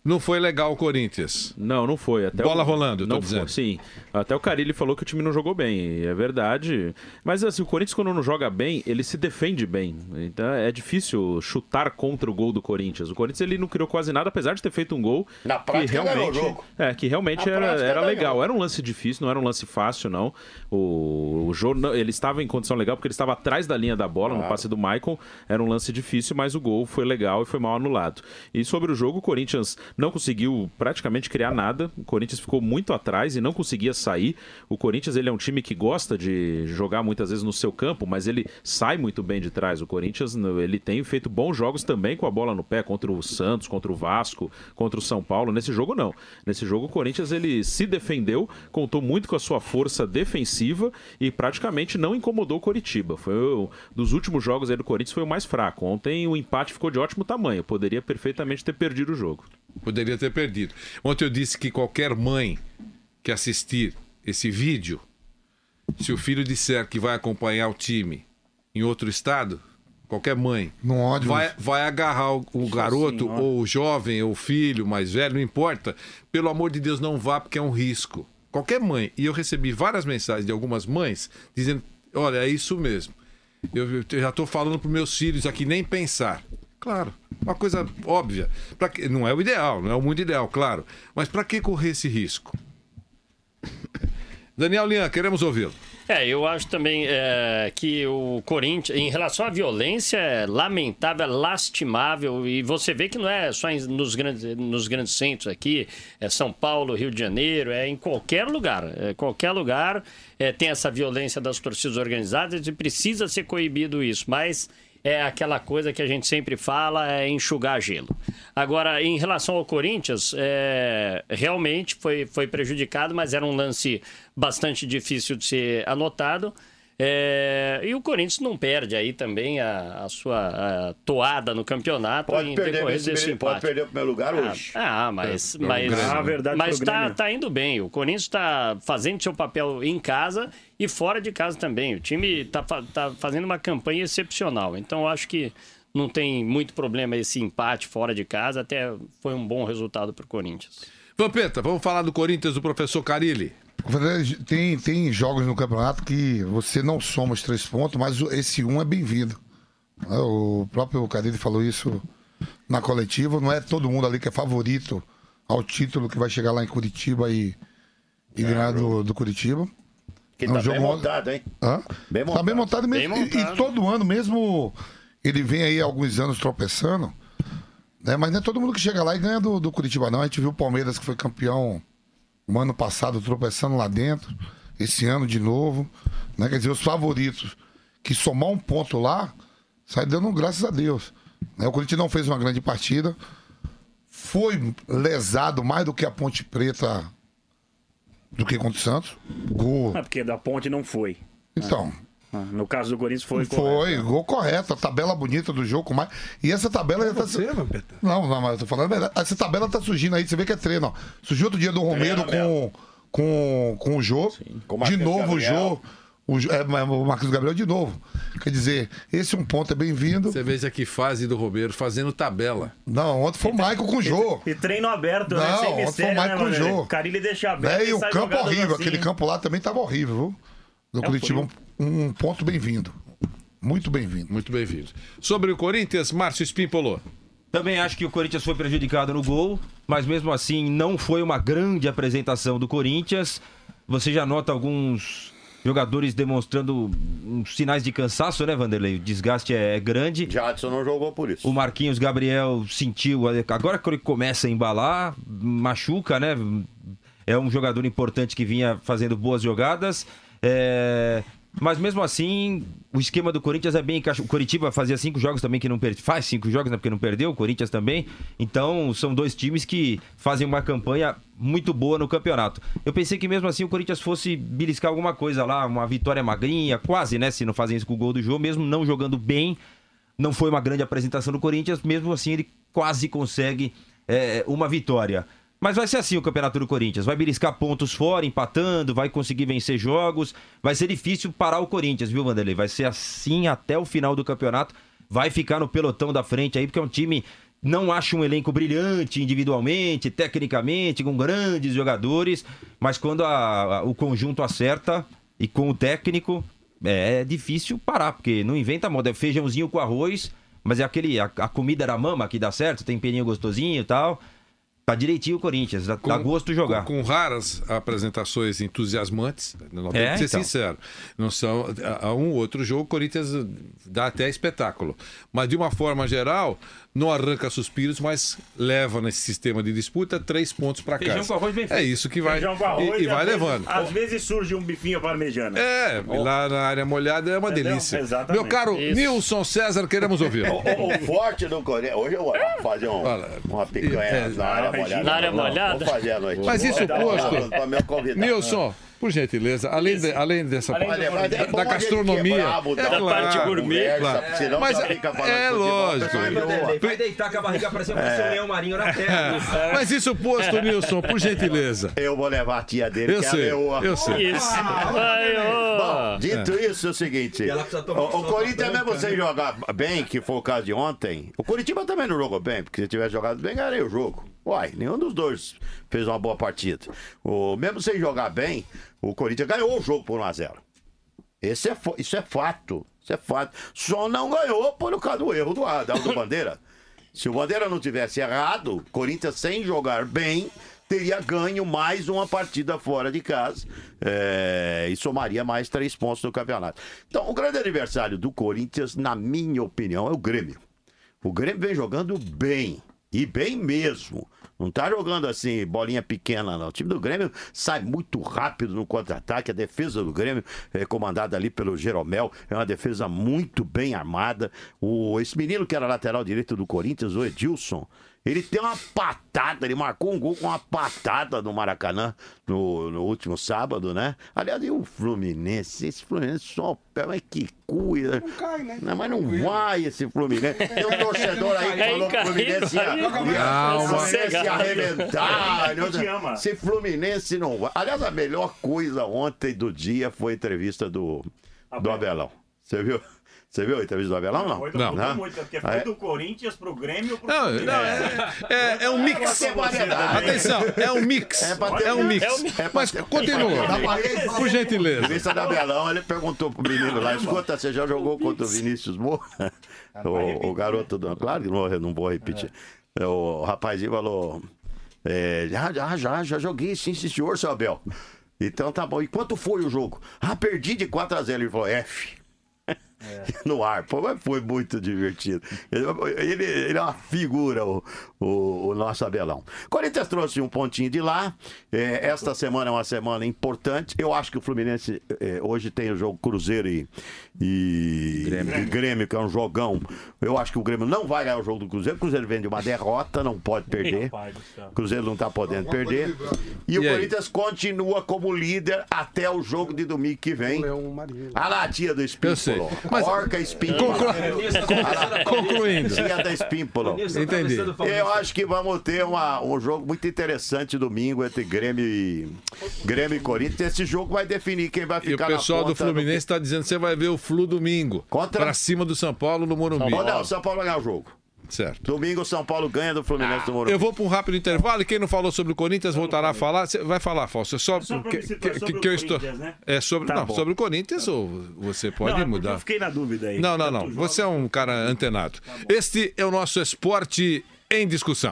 Não foi legal o Corinthians. Não, não foi. Até Bola o... rolando, eu tô não dizendo. Foi, sim. Até o Carille falou que o time não jogou bem, é verdade. Mas assim, o Corinthians quando não joga bem, ele se defende bem. Então é difícil chutar contra o gol do Corinthians. O Corinthians ele não criou quase nada, apesar de ter feito um gol. Na prática, que realmente, ganhou o jogo. É, que realmente Na era, prática, era legal. ganhou. Era um lance difícil, não era um lance fácil, não. O, o Jô, não, ele estava em condição legal porque ele estava atrás da linha da bola, Claro. no passe do Maicon. Era um lance difícil, mas o gol foi legal e foi mal anulado. E sobre o jogo, o Corinthians não conseguiu praticamente criar nada. O Corinthians ficou muito atrás e não conseguia sair. O Corinthians ele é um time que gosta de jogar muitas vezes no seu campo, mas ele sai muito bem de trás. O Corinthians ele tem feito bons jogos também com a bola no pé contra o Santos, contra o Vasco, contra o São Paulo. Nesse jogo não. Nesse jogo o Corinthians ele se defendeu, contou muito com a sua força defensiva e praticamente não incomodou o Coritiba. Foi o, dos últimos jogos aí do Corinthians foi o mais fraco. Ontem o empate ficou de ótimo tamanho. Poderia perfeitamente ter perdido o jogo. Poderia ter perdido. Ontem eu disse que qualquer mãe que assistir esse vídeo, se o filho disser que vai acompanhar o time em outro estado, qualquer mãe não ódio, vai, vai agarrar o, o garoto senhora. ou o jovem ou o filho mais velho, não importa. Pelo amor de Deus, não vá porque é um risco. Qualquer mãe. E eu recebi várias mensagens de algumas mães dizendo, olha, é isso mesmo. Eu, eu já estou falando para meus filhos aqui, nem pensar. Claro, uma coisa óbvia. Pra que, não é o ideal, não é o mundo ideal, claro. Mas para que correr esse risco? Daniel Lian, queremos ouvi-lo. É, eu acho também é, que o Corinthians, em relação à violência, é lamentável, é lastimável. E você vê que não é só em, nos, grandes, nos grandes centros aqui, é São Paulo, Rio de Janeiro, é em qualquer lugar. É, qualquer lugar é, tem essa violência das torcidas organizadas e precisa ser coibido isso. Mas é aquela coisa que a gente sempre fala, é enxugar gelo. Agora, em relação ao Corinthians, é, realmente foi, foi prejudicado, mas era um lance bastante difícil de ser anotado. É, e o Corinthians não perde aí também a, a sua a toada no campeonato Pode em perder, decorrer esse, desse pode empate. perder o primeiro lugar hoje. Ah, ah mas, É, mas, ah, verdade mas pro tá, Grêmio. tá indo bem. O Corinthians está fazendo seu papel em casa e fora de casa também. O time está tá fazendo uma campanha excepcional. Então, eu acho que não tem muito problema esse empate fora de casa. Até foi um bom resultado para o Corinthians. Vampeta, vamos falar do Corinthians do professor Carille. Tem, tem jogos no campeonato que você não soma os três pontos, mas esse um é bem-vindo. O próprio Carille falou isso na coletiva. Não é todo mundo ali que é favorito ao título que vai chegar lá em Curitiba e, e é, ganhar do, do Curitiba. Que é um tá jogo bem montado, hein? Hã? Bem montado. Tá bem montado mesmo. Bem E, montado. e todo ano, mesmo ele vem aí há alguns anos tropeçando, né? Mas não é todo mundo que chega lá e ganha do, do Curitiba, não. A gente viu o Palmeiras que foi campeão o ano passado tropeçando lá dentro, esse ano de novo, né? Quer dizer, os favoritos que somar um ponto lá, sai dando graças a Deus. Né? O Corinthians não fez uma grande partida, foi lesado mais do que a Ponte Preta, do que contra o Santos. Gol. É porque da Ponte não foi. Então. Ah, no caso do Corinthians foi. Foi, correto. gol correto, a tabela bonita do jogo com mais. E essa tabela já tá. Você, não, não, mas eu tô falando a verdade. Essa tabela tá surgindo aí, você vê que é treino, ó. Surgiu outro dia do Romero com, com, com o Jô. Com o De Marcos novo o Gabriel. Jô. O, Jô- é, o Marcos Gabriel de novo. Quer dizer, esse um ponto é bem-vindo. Você veja que fase do Romero fazendo tabela. Não, ontem foi o Maicon com o Jô. E treino aberto, Não, né? Sem ontem foi o mistério, Maicon né, com o mano? Jô. O Carille deixa aberto É, e o sai campo jogado horrível, assim. aquele campo lá também tava horrível, viu? Do É, Curitiba, um, um ponto bem-vindo. Muito bem-vindo. Muito bem-vindo. Sobre o Corinthians, Márcio Espímpolo. Também acho que o Corinthians foi prejudicado no gol, mas mesmo assim não foi uma grande apresentação do Corinthians. Você já nota alguns jogadores demonstrando uns sinais de cansaço, né, Vanderlei? O desgaste é grande. Jadson não jogou por isso. O Marquinhos Gabriel sentiu, agora que ele começa a embalar, machuca, né? É um jogador importante que vinha fazendo boas jogadas. É... Mas mesmo assim, o esquema do Corinthians é bem encaixado. O Coritiba fazia cinco jogos também que não perdeu. Faz cinco jogos, né? Porque não perdeu, o Corinthians também. Então, são dois times que fazem uma campanha muito boa no campeonato. Eu pensei que mesmo assim o Corinthians fosse beliscar alguma coisa lá, uma vitória magrinha, quase, né? Se não fazem isso com o gol do jogo, mesmo não jogando bem. Não foi uma grande apresentação do Corinthians, mesmo assim ele quase consegue é, uma vitória. Mas vai ser assim o campeonato do Corinthians. Vai beliscar pontos fora, empatando, vai conseguir vencer jogos. Vai ser difícil parar o Corinthians, viu, Vanderlei? Vai ser assim até o final do campeonato. Vai ficar no pelotão da frente aí, porque é um time Não acho um elenco brilhante individualmente, tecnicamente, com grandes jogadores, mas quando a, a, o conjunto acerta e com o técnico, é difícil parar, porque não inventa moda. É feijãozinho com arroz, mas é aquele, a, a comida da mama que dá certo, temperinho gostosinho e tal. Tá direitinho o Corinthians, dá, com, dá gosto de jogar. Com, com raras apresentações entusiasmantes, não tem É, que ser então. sincero. Não são, a, a um outro jogo, o Corinthians dá até espetáculo. Mas, de uma forma geral, não arranca suspiros, mas leva nesse sistema de disputa três pontos para casa. Feijão com arroz bem É feito. isso que vai, Feijão com arroz, e, e vai às vezes- levando. Às vezes surge um bifinho parmejano. É, lá na área molhada é uma Entendeu? delícia. Exatamente. Meu caro Isso. Nilson César, queremos ouvir. O, o forte do Corinthians. Hoje eu vou fazer um, uma picanha É, na área molhada. na área Não, molhada? Vou fazer à noite. Mas isso Vou dar posto, uma pra meu convidado. Nilson, por gentileza, além, de- além dessa Além do- da, Mas é bom da a gente gastronomia, quebrar, mudar é a claro, parte gourmet, claro. senão Mas só fica falando é futebol, lógico. pessoal enjoa. Vai deitar com a barriga parecendo É. um leão marinho na terra. É. Mas isso posto, Nilson, por gentileza. Eu vou levar a tia dele, Eu que sei, é a leoa. eu sei. Isso. Ai, ô. Bom, dito isso, é o seguinte: ela precisa tomar o, o sopa Corinthians, branca, mesmo sem né? jogar bem, que foi o caso de ontem, o Curitiba também não jogou bem, porque se tivesse jogado bem, ganharia o jogo. Uai, nenhum dos dois fez uma boa partida. O, mesmo sem jogar bem, o Corinthians ganhou o jogo por um a zero. Esse é, fo- isso é fato. Isso é fato. Só não ganhou por causa do erro do Adalto Bandeira. Se o Bandeira não tivesse errado, o Corinthians, sem jogar bem, teria ganho mais uma partida fora de casa é, e somaria mais três pontos no campeonato. Então, o grande adversário do Corinthians, na minha opinião, é o Grêmio. O Grêmio vem jogando bem, e bem mesmo. Não tá jogando assim, bolinha pequena, não. O time do Grêmio sai muito rápido no contra-ataque. A defesa do Grêmio, é comandada ali pelo Jeromel, é uma defesa muito bem armada. O, esse menino que era lateral direito do Corinthians, o Edilson, ele tem uma patada, ele marcou um gol com uma patada no Maracanã no, no último sábado, né? Aliás, e o Fluminense? Esse Fluminense só pega, mas que cuida. Não cai, né? Não, mas não vai esse Fluminense. Tem um torcedor aí que É falou que o Fluminense ia, incaível, ia, Calma. o Fluminense ia Sossegado. arrebentar. A gente ama. Esse Fluminense não vai. Aliás, a melhor coisa ontem do dia foi a entrevista do, do Abelão. Você viu? Você viu a entrevista do Abelão, não? Foi do, Não. não. Muito, porque foi Aí- do Corinthians pro Grêmio pro Não, Fluminense. não, é, é, é um mix. É pra ter variedade. Atenção, é um mix. É pra ter- É um mix. É um mix. Mas continua, Dá pra- por gentileza. Entrevista do Abelão, ele perguntou pro menino lá: escuta, você já jogou contra o Vinícius Moura? O, o garoto do. Claro que não, não vou repetir. O rapazinho falou: é, já, já, já, já joguei, sim, sim, senhor, seu Abel. Então tá bom. E quanto foi o jogo? Ah, perdi de quatro a zero. Ele falou: F. No ar, pô, mas foi muito divertido. Ele, ele, ele é uma figura, o, o, o nosso Abelão. Corinthians trouxe um pontinho de lá. É, esta semana é uma semana importante. Eu acho que o Fluminense é, hoje tem o jogo Cruzeiro e, e, Grêmio. e Grêmio, que é um jogão. Eu acho que o Grêmio não vai ganhar o jogo do Cruzeiro. O Cruzeiro vem de uma derrota, não pode perder. O Cruzeiro não está podendo perder. E o E aí? Corinthians continua como líder até o jogo de domingo que vem. A lá, tia do Eu sei. Espímpolo. Mas- Orca Espímpolo. Conclu- Concluindo. Tia da Espímpolo. Entendi. Eu acho que vamos ter uma, um jogo muito interessante domingo entre Grêmio e, Grêmio e Corinthians. Esse jogo vai definir quem vai E o ficar na pessoal do ponta Fluminense está dizendo que você vai ver o Flu domingo. Contra? Pra cima do São Paulo no Morumbi. Ou não, o São Paulo vai ganhar o jogo. Certo. Domingo o São Paulo ganha do Fluminense do Morumbi. Eu vou para um rápido intervalo e quem não falou sobre o Corinthians voltará a falar. Você vai falar, Fausto. É só, Só pra que, me situar que- sobre que o eu estou. Corinthians, né? É sobre, Tá não, bom. sobre o Corinthians ou você pode Não, é porque mudar? eu fiquei na dúvida aí. Não, não, não. Tanto Você é um cara antenado. Este é o nosso esporte em discussão.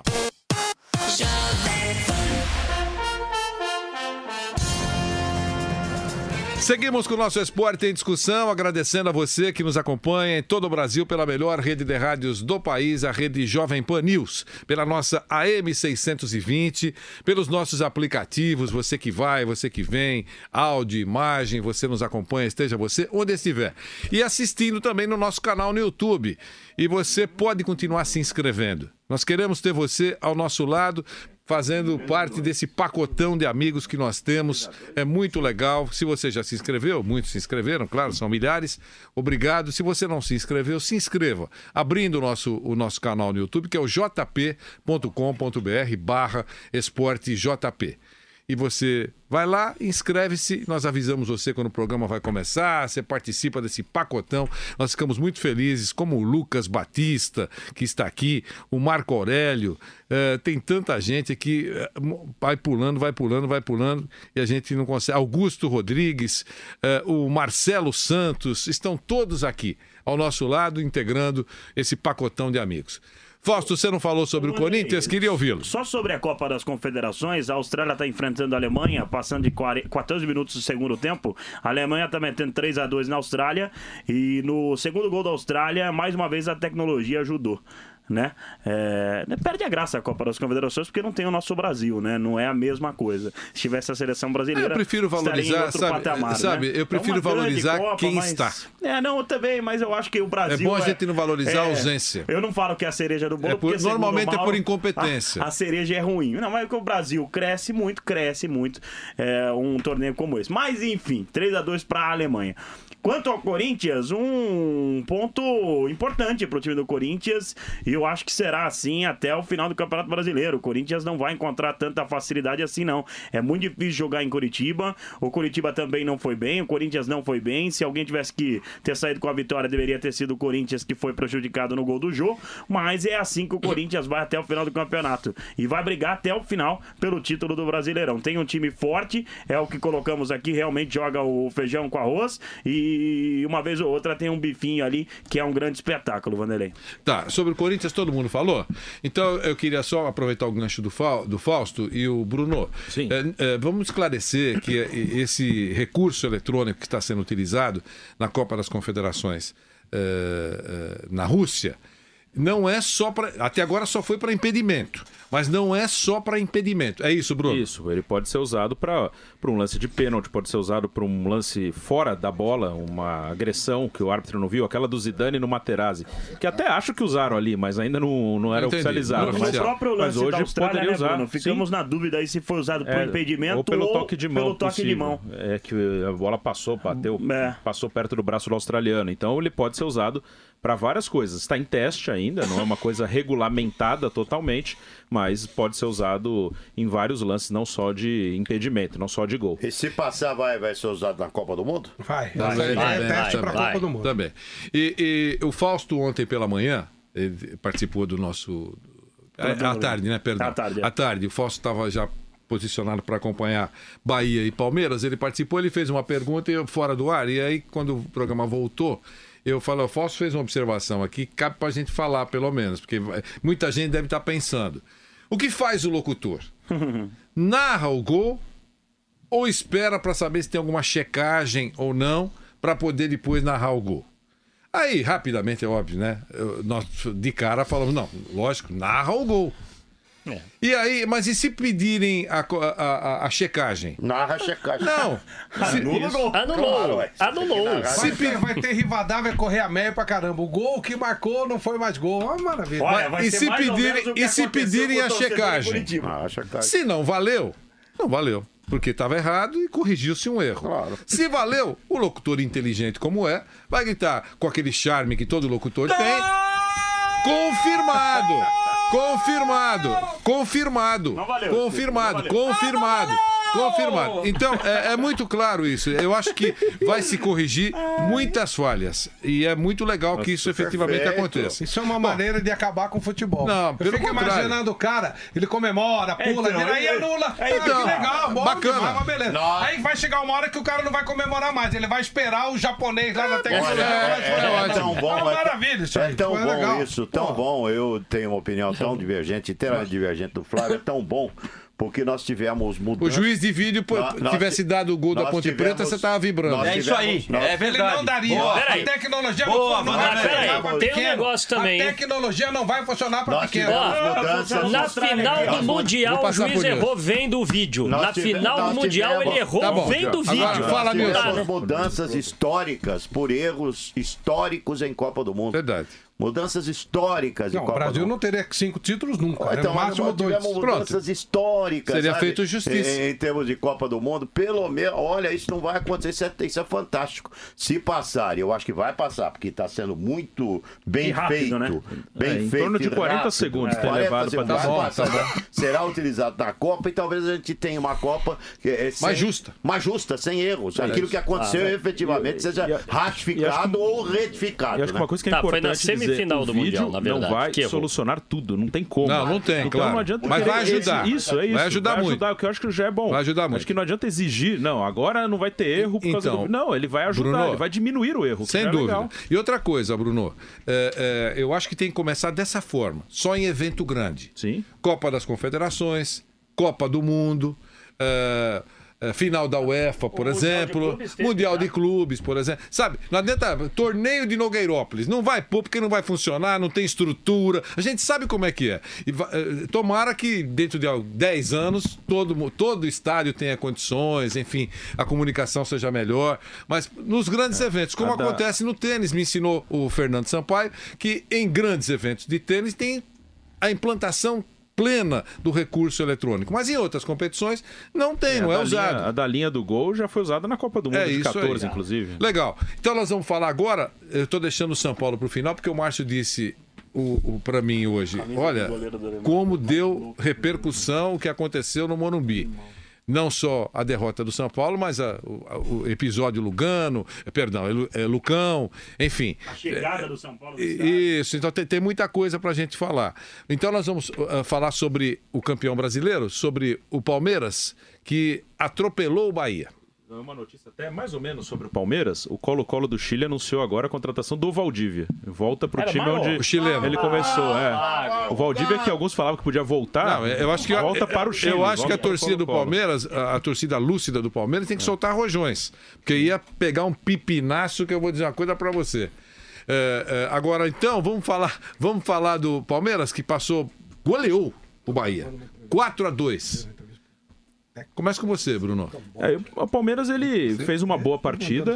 Seguimos com o nosso Esporte em Discussão, agradecendo a você que nos acompanha em todo o Brasil pela melhor rede de rádios do país, a rede Jovem Pan News, pela nossa A M seiscentos e vinte, pelos nossos aplicativos, você que vai, você que vem, áudio, imagem, você nos acompanha, esteja você onde estiver. E assistindo também no nosso canal no YouTube. E você pode continuar se inscrevendo. Nós queremos ter você ao nosso lado, fazendo parte desse pacotão de amigos que nós temos. É muito legal. Se você já se inscreveu, muitos se inscreveram, claro, são milhares. Obrigado. Se você não se inscreveu, se inscreva. Abrindo o nosso, o nosso canal no YouTube, que é o jp ponto com ponto br barra esporte jp. E você Vai lá, inscreve-se, nós avisamos você quando o programa vai começar, você participa desse pacotão. Nós ficamos muito felizes, como o Lucas Batista, que está aqui, o Marco Aurélio, uh, tem tanta gente aqui, uh, vai pulando, vai pulando, vai pulando, e a gente não consegue. Augusto Rodrigues, uh, o Marcelo Santos, estão todos aqui, ao nosso lado, integrando esse pacotão de amigos. Fausto, você não falou sobre o Corinthians? Queria ouvi-lo. Só sobre a Copa das Confederações, a Austrália está enfrentando a Alemanha, passando de quatorze minutos do segundo tempo. A Alemanha está metendo três a dois na Austrália. E no segundo gol da Austrália, mais uma vez a tecnologia ajudou. Né? É, perde a graça a Copa das Confederações porque não tem o nosso Brasil, né? Não é a mesma coisa. Se tivesse a seleção brasileira, eu prefiro valorizar, sabe, patamar, sabe né? eu prefiro é valorizar Copa, quem mas... está. É, não, eu também, mas eu acho que o Brasil. É bom a gente não valorizar é... a ausência. Eu não falo que é a cereja do bolo, é por... porque normalmente Mauro, é por incompetência. A, a cereja é ruim. Não, mas é que o Brasil cresce muito, cresce muito é, um torneio como esse. Mas enfim, três a dois para a Alemanha. Quanto ao Corinthians, um ponto importante para o time do Corinthians, e eu acho que será assim até o final do Campeonato Brasileiro. O Corinthians não vai encontrar tanta facilidade assim, não. É muito difícil jogar em Curitiba. O Curitiba também não foi bem, o Corinthians não foi bem. Se alguém tivesse que ter saído com a vitória, deveria ter sido o Corinthians que foi prejudicado no gol do jogo, mas é assim que o Corinthians vai até o final do campeonato e vai brigar até o final pelo título do Brasileirão. Tem um time forte, é o que colocamos aqui, realmente joga o feijão com arroz e E uma vez ou outra tem um bifinho ali, que é um grande espetáculo, Vanderlei. Tá, sobre o Corinthians todo mundo falou? Então eu queria só aproveitar o gancho do, Fa, do Fausto e o Bruno. Sim. É, é, vamos esclarecer que esse recurso eletrônico que está sendo utilizado na Copa das Confederações é, é, na Rússia, não é só para... Até agora só foi para impedimento, mas não é só para impedimento. É isso, Bruno? Isso, ele pode ser usado para um lance de pênalti, pode ser usado para um lance fora da bola, uma agressão que o árbitro não viu, aquela do Zidane no Materazzi, que até acho que usaram ali, mas ainda não, não era Entendi. oficializado. Não, mas, o próprio lance mas hoje da Austrália, poderia né, usar. Bruno? Ficamos Sim. na dúvida aí se foi usado por é, impedimento ou pelo toque de mão. pelo toque possível. de mão. É que a bola passou, bateu, é. passou perto do braço do australiano. Então ele pode ser usado para várias coisas. Está em teste ainda, não é uma coisa regulamentada totalmente, mas pode ser usado em vários lances, não só de impedimento, não só de gol. E se passar, vai, vai ser usado na Copa do Mundo? Vai, vai, vai, vai, vai, teste para a Copa do Mundo. Também. E, e o Fausto ontem pela manhã, ele participou do nosso... À tarde, né? Perdão. À tarde. À tarde. O Fausto estava já posicionado para acompanhar Bahia e Palmeiras. Ele participou, ele fez uma pergunta fora do ar. E aí, quando o programa voltou, eu falei, o Fausto fez uma observação aqui, cabe para a gente falar, pelo menos, porque muita gente deve estar pensando. O que faz o locutor? Narra o gol ou espera para saber se tem alguma checagem ou não para poder depois narrar o gol? Aí, rapidamente, é óbvio, né? Eu, nós de cara falamos, não, lógico, narra o gol. É. E aí, mas e se pedirem a, a, a, a checagem? Narra a checagem. Não. Se... Anulou. Anulou. Anulou. Se pe... Vai ter Rivadavia, vai correr a meia pra caramba. O gol que marcou não foi mais gol. Uma maravilha. Olha, vai e ser se mais ou pedirem, menos o que e se pedirem a aconteceu com o torcedor checagem? de Curitiba. Ah, a checagem. Se não valeu, não valeu. Porque estava errado e corrigiu-se um erro. Claro. Se valeu, o locutor inteligente como é, vai gritar com aquele charme que todo locutor tem. Confirmado! Confirmado! Confirmado! Não valeu, confirmado! não valeu. Confirmado! Confirmado. Então, é, é muito claro isso. Eu acho que vai se corrigir muitas falhas. E é muito legal que isso efetivamente perfeito. aconteça. Isso é uma Bom, maneira de acabar com o futebol. Não, pelo Eu fico contrário. imaginando o cara, ele comemora, pula, Então, vira, aí anula. é, Ah, então, que legal, bom, bacana. demais, mas beleza. Nossa. Aí vai chegar uma hora que o cara não vai comemorar mais. Ele vai esperar o japonês lá na tecnologia. Olha, é, é, é tão bom, é uma é, maravilha isso é aí. tão Foi bom legal. isso, tão Pô. bom. Eu tenho uma opinião tão divergente, inteiramente divergente do Flávio, é tão bom, porque nós tivemos O mudanças. juiz de vídeo pô, Nós- nós tivesse ti- dado o gol da nós Ponte tivemos- Preta, você tava vibrando. nós É isso aí, tivemos- é Ele verdade. não daria. Boa. A Peraí. tecnologia Boa, não, não Vanderlei. vai funcionar Peraí, para tem um pequeno. negócio também, A hein? tecnologia não vai funcionar para Nós pequeno. tivemos Ó, mudanças. Na final do Mundial, Vou o passar juiz por isso. errou vendo o vídeo. Nós Na tive- final nós do Mundial, tivemos- ele errou Tá bom. vendo o Agora, vídeo. fala, Nós Nilson. tivemos mudanças históricas por erros históricos em Copa do Mundo. Verdade. mudanças históricas. Não, de Copa o Brasil do... não teria cinco títulos nunca. Então, no máximo dois. Tivemos mudanças históricas. Seria sabe? feito justiça. Em, em termos de Copa do Mundo, pelo menos, olha, isso não vai acontecer, isso é, isso é fantástico. Se passar, eu acho que vai passar, porque está sendo muito bem rápido, feito. né? Bem É, em feito. torno de quarenta rápido. segundos ter quarenta levado pra segundos. dar Vai volta, passar, né? Será utilizado na Copa e talvez a gente tenha uma Copa que é sem, mais justa. Mais justa, sem erros. É Aquilo isso. que aconteceu Ah, né? efetivamente E- seja e- ratificado e acho que- ou retificado. E acho que né? uma coisa que é Tá, foi importante na semifinal dizer, do o vídeo Mundial, na verdade, não vai que errou. solucionar tudo, não tem como. Não, não tem, então claro. não adianta Mas querer vai ajudar. esse- Isso, é isso. Vai ajudar muito. o que eu acho que já é bom. Vai ajudar muito. Acho que não adianta exigir, não, agora não vai ter erro por causa Então, do... Não, ele vai ajudar, Bruno, ele vai diminuir o erro. que Sem já é dúvida. legal. E outra coisa, Bruno, é, é, eu acho que tem que começar dessa forma, só em evento grande. Sim. Copa das Confederações, Copa do Mundo, é, é, final da UEFA, por exemplo, Mundial de Clubes, por exemplo. Sabe, não adianta, torneio de Nogueirópolis, não vai pôr porque não vai funcionar, não tem estrutura, a gente sabe como é que é. E va- eh, tomara que dentro de dez anos todo, mu- todo estádio tenha condições, enfim, a comunicação seja melhor, mas nos grandes eventos, como a da- acontece no tênis, me ensinou o Fernando Sampaio, que em grandes eventos de tênis tem a implantação plena do recurso eletrônico. Mas em outras competições não tem, não a é da usado. linha- a da linha do gol já foi usada na Copa do Mundo É de isso catorze, aí. inclusive. Legal. Então nós vamos falar agora, eu estou deixando o São Paulo para o final, porque o Márcio disse o, o, para mim hoje, olha, como deu repercussão o que aconteceu no Morumbi. Não só a derrota do São Paulo, mas a- o, a- o episódio Lugano, eh, perdão, é Lu- é Lucão, enfim. A chegada do São Paulo no Isso, então tem, tem muita coisa para a gente falar. Então nós vamos uh, falar sobre o campeão brasileiro, sobre o Palmeiras, que atropelou o Bahia. Uma notícia até mais ou menos sobre o Palmeiras. O Colo-Colo do Chile anunciou agora a contratação do Valdívia. Volta pro Era time malo? onde O chileno. ele começou. É. O Valdívia que alguns falavam que podia voltar. Não, eu acho que volta para o Chile. Eu acho que a volta para o torcida do Colo-Colo. Palmeiras, a, a torcida lúcida do Palmeiras, tem que soltar rojões, porque ia pegar um pipinaço que eu vou dizer uma coisa para você. É, é, agora, então, vamos falar, vamos falar do Palmeiras que passou, goleou o Bahia, quatro a dois. Começa com você, Bruno. É, o Palmeiras ele fez uma boa partida.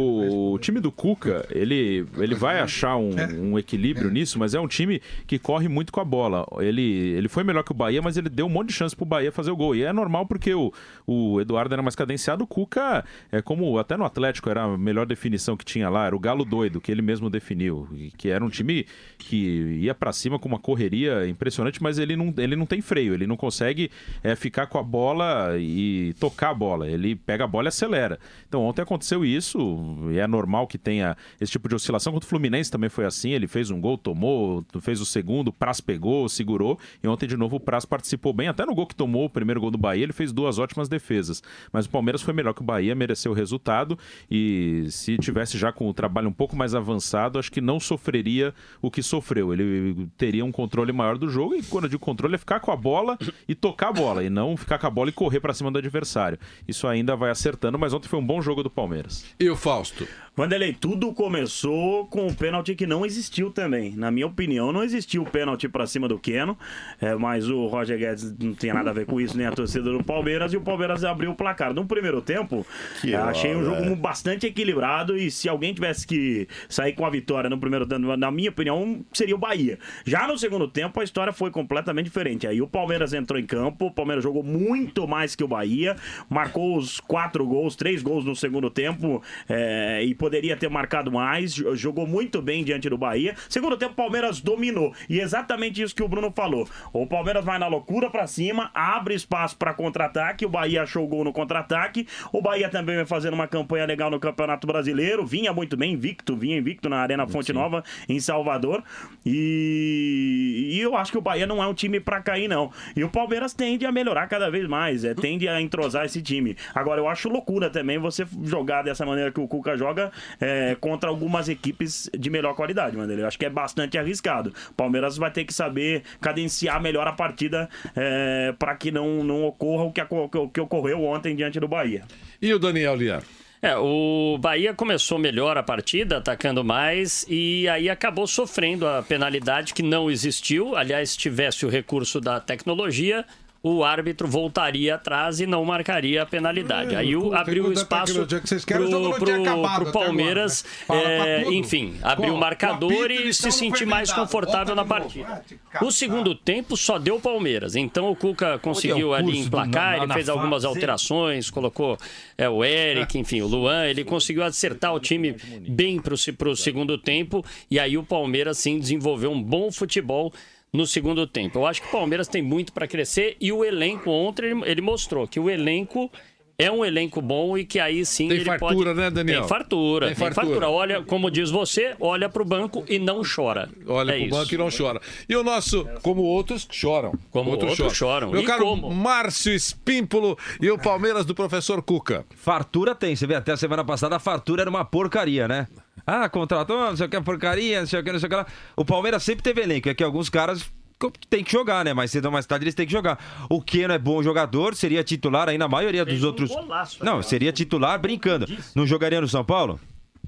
O time do Cuca ele, ele vai achar um, um equilíbrio nisso, mas é um time que corre muito com a bola. Ele, ele foi melhor que o Bahia, mas ele deu um monte de chance pro Bahia fazer o gol. E é normal porque o, o Eduardo era mais cadenciado. O Cuca, é como até no Atlético era a melhor definição que tinha lá, era o Galo doido, que ele mesmo definiu. E que era um time que ia pra cima com uma correria impressionante, mas ele não, ele não tem freio, ele não consegue é, ficar com a bola e tocar a bola. Ele pega a bola e acelera. Então ontem aconteceu isso, e é normal que tenha esse tipo de oscilação. Contra o Fluminense também foi assim, ele fez um gol, tomou, fez o segundo, o Praz pegou, segurou, e ontem de novo o Praz participou bem, até no gol que tomou, o primeiro gol do Bahia, ele fez duas ótimas defesas. Mas o Palmeiras foi melhor que o Bahia, mereceu o resultado, e se tivesse já com o trabalho um pouco mais avançado, acho que não sofreria o que sofreu. Ele teria um controle maior do jogo, e quando eu digo controle é ficar com a bola e tocar a bola, e não ficar com a bola e correr para cima do adversário. Isso ainda vai acertando, mas ontem foi um bom jogo do Palmeiras. E o Fausto? Vanderlei, tudo começou com um pênalti que não existiu também. Na minha opinião, não existiu o pênalti pra cima do Keno, é, mas o Roger Guedes não tem nada a ver com isso, nem a torcida do Palmeiras, e o Palmeiras abriu o placar. No primeiro tempo, Que eu achei um hora, jogo é. bastante equilibrado, e se alguém tivesse que sair com a vitória no primeiro tempo, na minha opinião, seria o Bahia. Já no segundo tempo, a história foi completamente diferente. Aí o Palmeiras entrou em campo, o Palmeiras jogou muito mais que o Bahia, marcou os quatro gols, três gols no segundo tempo, é, e poderia ter marcado mais, jogou muito bem diante do Bahia. Segundo tempo, o Palmeiras dominou, e exatamente isso que o Bruno falou. O Palmeiras vai na loucura pra cima, abre espaço pra contra-ataque, o Bahia achou o gol no contra-ataque, o Bahia também vai fazendo uma campanha legal no Campeonato Brasileiro, vinha muito bem, invicto, vinha invicto na Arena Fonte Sim. Nova, em Salvador, e... e eu acho que o Bahia não é um time pra cair, não. E o Palmeiras tende a melhorar cada vez mais, é, tende a entrosar esse time. Agora, eu acho loucura também você jogar dessa maneira que o Cuca joga é, contra algumas equipes de melhor qualidade, mano. Eu acho que é bastante arriscado. O Palmeiras vai ter que saber cadenciar melhor a partida é, para que não, não ocorra o que, o que ocorreu ontem diante do Bahia. E o Daniel Liar? É, o Bahia começou melhor a partida, atacando mais, e aí acabou sofrendo a penalidade que não existiu. Aliás, se tivesse o recurso da tecnologia, o árbitro voltaria atrás e não marcaria a penalidade. É, Aí o, abriu espaço para o Palmeiras, é, enfim, abriu o marcador e se sentir mais confortável na partida. O segundo tempo só deu Palmeiras, então o Cuca conseguiu ali emplacar, ele fez algumas alterações, colocou é, o Eric, enfim, o Luan, ele conseguiu acertar o time bem para o segundo tempo, e aí o Palmeiras sim desenvolveu um bom futebol no segundo tempo. Eu acho que o Palmeiras tem muito para crescer, e o elenco ontem ele, ele mostrou que o elenco é um elenco bom e que aí sim tem ele fartura, pode... né, Daniel? Tem fartura, tem tem fartura. fartura. Olha, como diz você, olha pro banco e não chora. Olha é pro isso. banco e não chora. E o nosso, como outros choram. Como outros, outros choram. Meu e caro como? Márcio Espímpolo e o Palmeiras do professor Cuca. Fartura tem, você vê, até a semana passada a fartura era uma porcaria, né? Ah, contratou, não sei o que, porcaria, não sei o que, não sei o que lá. O Palmeiras sempre teve elenco, é que alguns caras tem que jogar, né? Mais cedo ou mais tarde eles têm que jogar. O Keno é bom jogador, seria titular aí na maioria dos outros... Não, seria titular brincando. Não jogaria no São Paulo?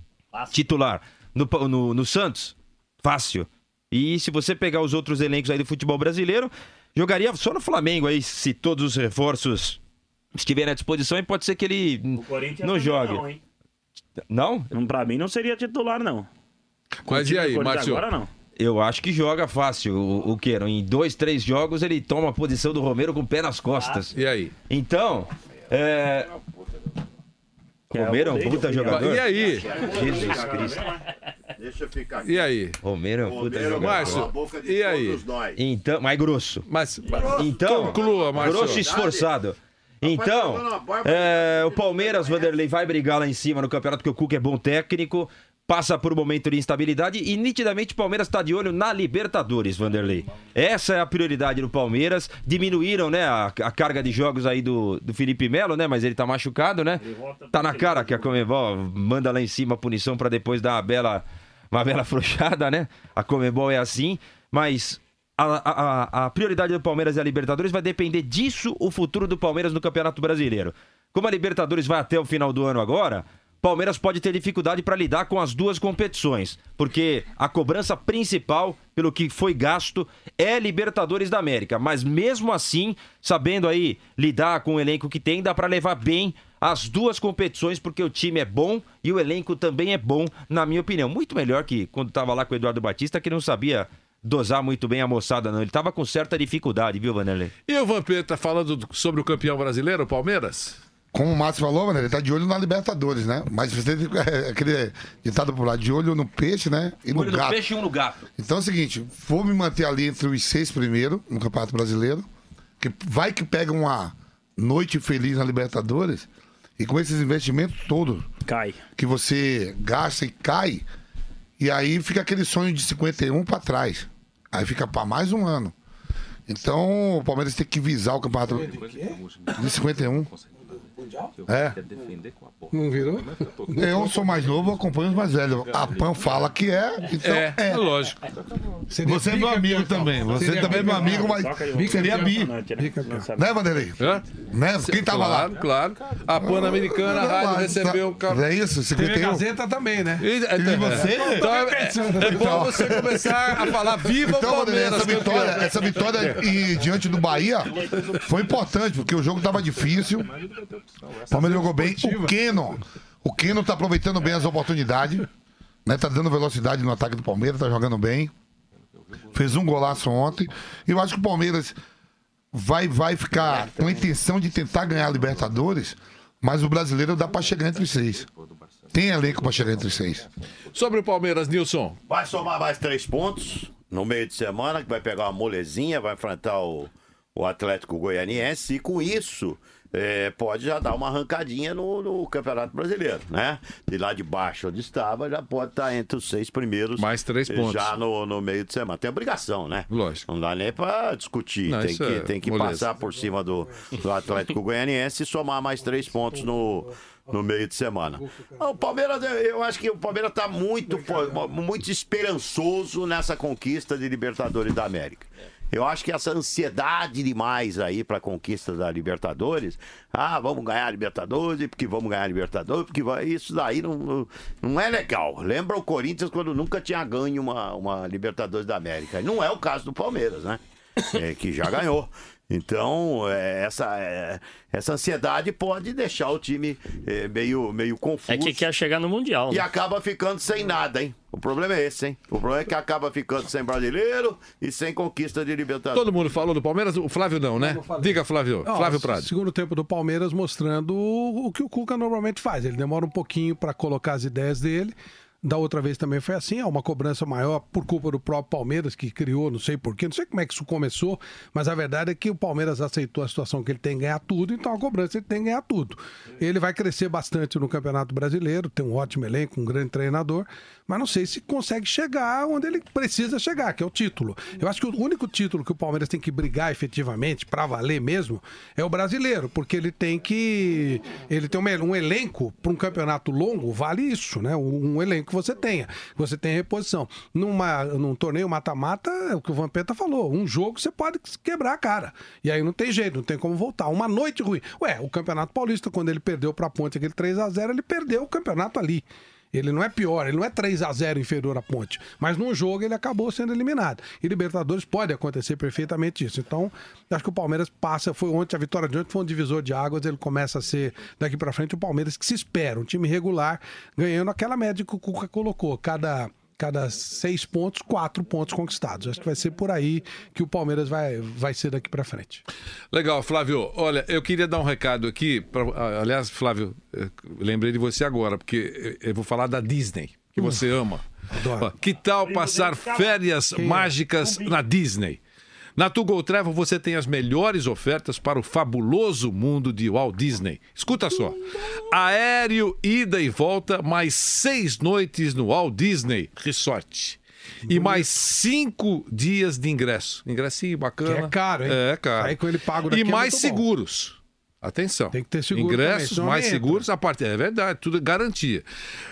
Titular. No, no, no Santos? Fácil. E se você pegar os outros elencos aí do futebol brasileiro, jogaria só no Flamengo aí, se todos os reforços estiverem à disposição, e pode ser que ele não jogue. Não, hein? Não? Pra mim não seria titular, não. Mas e aí, Márcio? Agora não. Eu acho que joga fácil o, o Queiro. Em dois, três jogos ele toma a posição do Romero com o pé nas costas. E aí? Então, é... Romero é um puta jogador. E aí? Jesus Cristo. Deixa eu ficar aqui. E aí? Romero é um puta jogador. Márcio, e aí? Então, mais grosso. Mas, então, conclua, Márcio. Grosso e esforçado. Então, é, o Palmeiras, Vanderlei, vai brigar lá em cima no campeonato, porque o Cuca é bom técnico. Passa por um momento de instabilidade e nitidamente o Palmeiras está de olho na Libertadores, Vanderlei. Essa é a prioridade do Palmeiras. Diminuíram, né, a, a carga de jogos aí do, do Felipe Melo, né, mas ele tá machucado, né? Tá na cara que a Conmebol manda lá em cima a punição para depois dar uma bela, uma bela afrouxada, né? A Conmebol é assim, mas a, a, a prioridade do Palmeiras e a Libertadores vai depender disso o futuro do Palmeiras no Campeonato Brasileiro. Como a Libertadores vai até o final do ano agora, Palmeiras pode ter dificuldade para lidar com as duas competições, porque a cobrança principal, pelo que foi gasto, é Libertadores da América. Mas mesmo assim, sabendo aí lidar com o elenco que tem, dá para levar bem as duas competições, porque o time é bom e o elenco também é bom, na minha opinião. Muito melhor que quando estava lá com o Eduardo Batista, que não sabia dosar muito bem a moçada, não. Ele estava com certa dificuldade, viu, Vanderlei? E o Vampeta falando sobre o campeão brasileiro, o Palmeiras? Como o Márcio falou, né, ele tá de olho na Libertadores, né? Mas você tem aquele ditado por lá, de olho no peixe, né? E no olho gato. no peixe e um no gato. Então é o seguinte, vou me manter ali entre os seis primeiros no Campeonato Brasileiro, que vai que pega uma noite feliz na Libertadores, e com esses investimentos todos cai. Que você gasta e cai, e aí fica aquele sonho de cinquenta e um para trás. Aí fica para mais um ano. Então o Palmeiras tem que visar o Campeonato de cinquenta e um. É. Não virou? Eu sou mais novo, eu acompanho os mais velhos. A Pan fala que é, então é. É, é lógico. Seria você é meu amigo também. Você seria também é meu amigo, mas seria bi. Né, Vanderlei? É? Né? Quem tava claro, lá? Claro, A Pan-Americana, a rádio recebeu o carro. É isso? cinquenta e um. Gazeta também, né? E, e você? Então é, é bom você começar a falar viva então, o Palmeiras. Essa vitória, essa vitória e, diante do Bahia foi importante, porque o jogo tava difícil. O Palmeiras jogou bem. O Keno, o Keno tá aproveitando bem as oportunidades, né? Tá dando velocidade no ataque do Palmeiras, tá jogando bem. Fez um golaço ontem. E eu acho que o Palmeiras vai, vai ficar com a intenção de tentar ganhar a Libertadores, mas o brasileiro dá pra chegar entre os seis. Tem elenco pra chegar entre os seis. Sobre o Palmeiras, Nilson. Vai somar mais três pontos no meio de semana, que vai pegar uma molezinha, vai enfrentar o, o Atlético Goianiense, e com isso é, pode já dar uma arrancadinha no, no Campeonato Brasileiro, né? De lá de baixo onde estava, já pode estar entre os seis primeiros. Mais três pontos. Já no, no meio de semana. Tem obrigação, né? Lógico. Não dá nem pra discutir. Não, tem que, é tem que moleza. passar por cima do, do Atlético Goianiense e somar mais três pontos no, no meio de semana. O Palmeiras, eu acho que o Palmeiras está muito, muito esperançoso nessa conquista de Libertadores da América. Eu acho que essa ansiedade demais aí para a conquista da Libertadores, ah, vamos ganhar a Libertadores, porque vamos ganhar a Libertadores, porque vai, isso daí não, não, não é legal. Lembra o Corinthians quando nunca tinha ganho uma, uma Libertadores da América. Não é o caso do Palmeiras, né? É, que já ganhou. Então, é, essa, é, essa ansiedade pode deixar o time é, meio, meio confuso. É que quer chegar no Mundial. E né? acaba ficando sem nada, hein? O problema é esse, hein? O problema é que acaba ficando sem brasileiro e sem conquista de Libertadores. Todo mundo falou do Palmeiras, o Flávio não, né? Diga, Flávio. Ó, Flávio Prado. Segundo tempo do Palmeiras mostrando o, o que o Cuca normalmente faz. Ele demora um pouquinho para colocar as ideias dele. Da outra vez também foi assim, há uma cobrança maior por culpa do próprio Palmeiras, que criou, não sei porquê, não sei como é que isso começou, mas a verdade é que o Palmeiras aceitou a situação que ele tem que ganhar tudo, então a cobrança ele tem que ganhar tudo. Ele vai crescer bastante no Campeonato Brasileiro, tem um ótimo elenco, um grande treinador, mas não sei se consegue chegar onde ele precisa chegar, que é o título. Eu acho que o único título que o Palmeiras tem que brigar efetivamente, para valer mesmo, é o brasileiro, porque ele tem que... ele tem um elenco para um campeonato longo, vale isso, né? Um, um elenco que você tenha, que você tenha reposição. Numa, num torneio mata-mata, é o que o Vampeta falou, um jogo você pode quebrar a cara. E aí não tem jeito, não tem como voltar. Uma noite ruim. Ué, o Campeonato Paulista, quando ele perdeu para a Ponte aquele três a zero, ele perdeu o campeonato ali. Ele não é pior, ele não é três a zero inferior à Ponte. Mas num jogo ele acabou sendo eliminado. E Libertadores pode acontecer perfeitamente isso. Então, acho que o Palmeiras passa, foi ontem, a vitória de ontem foi um divisor de águas, ele começa a ser, daqui pra frente, o Palmeiras que se espera. Um time regular, ganhando aquela média que o Cuca colocou. Cada... Cada seis pontos, quatro pontos conquistados. Acho que vai ser por aí que o Palmeiras vai, vai ser daqui para frente. Legal, Flávio. Olha, eu queria dar um recado aqui. Pra, aliás, Flávio, lembrei de você agora, porque eu vou falar da Disney, que você ama. Adoro. Que tal passar férias mágicas na Disney? Na Tugol Travel você tem as melhores ofertas para o fabuloso mundo de Walt Disney. Escuta só. Aéreo, ida e volta, mais seis noites no Walt Disney Resort. E mais cinco dias de ingresso. Ingressinho bacana. Que é caro, hein? É, caro. Aí com ele pago daqui E mais é muito seguros. Atenção. Tem que ter seguro Ingressos também, mais entra. seguros, a partir, é verdade, tudo é garantia.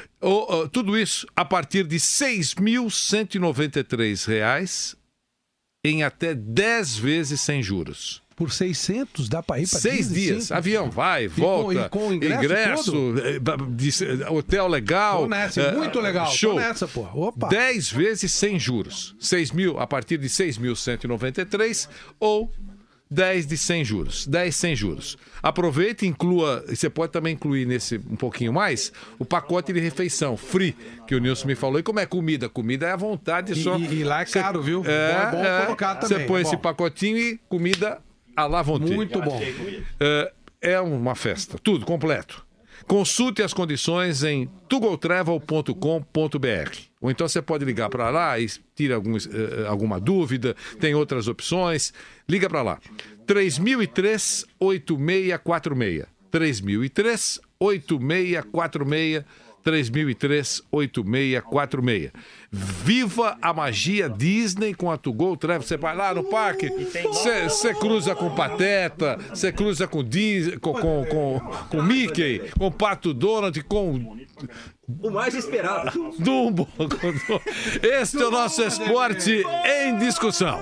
O, o, tudo isso a partir de seis mil cento e noventa e três reais em até dez vezes sem juros. Por seiscentos dá para ir para Seis Disney, dias, sim. avião vai, volta, e com, e com ingresso, ingresso de, hotel legal. Tô nessa, é, muito legal. Show. Tô nessa, pô. Opa. dez vezes sem juros. seis mil a partir de seis mil cento e noventa e três ou dez de sem juros. dez sem juros. Aproveite e inclua, você pode também incluir nesse um pouquinho mais, o pacote de refeição free, que o Nilson me falou. E como é comida? Comida é à vontade. E, só... e, e lá é Cê, caro, viu? É, é bom é, colocar também. Você põe é esse bom. pacotinho e comida à la vontade. Muito bom. É, é uma festa. Tudo completo. Consulte as condições em tugoltravel ponto com ponto b r. Ou então você pode ligar para lá e tira alguns, uh, alguma dúvida, tem outras opções. Liga para lá. três mil e três, oito seis quatro seis. três mil e três, oito seis quatro seis. três mil e três, oito seis quatro seis. Viva a magia Disney com a Tugol Travel. Você vai lá no parque, você cruza com Pateta, você cruza com, Disney, com, com, com, com Mickey, com Pato Donald, com... O mais esperado. Dumbo. Este é o nosso esporte em discussão.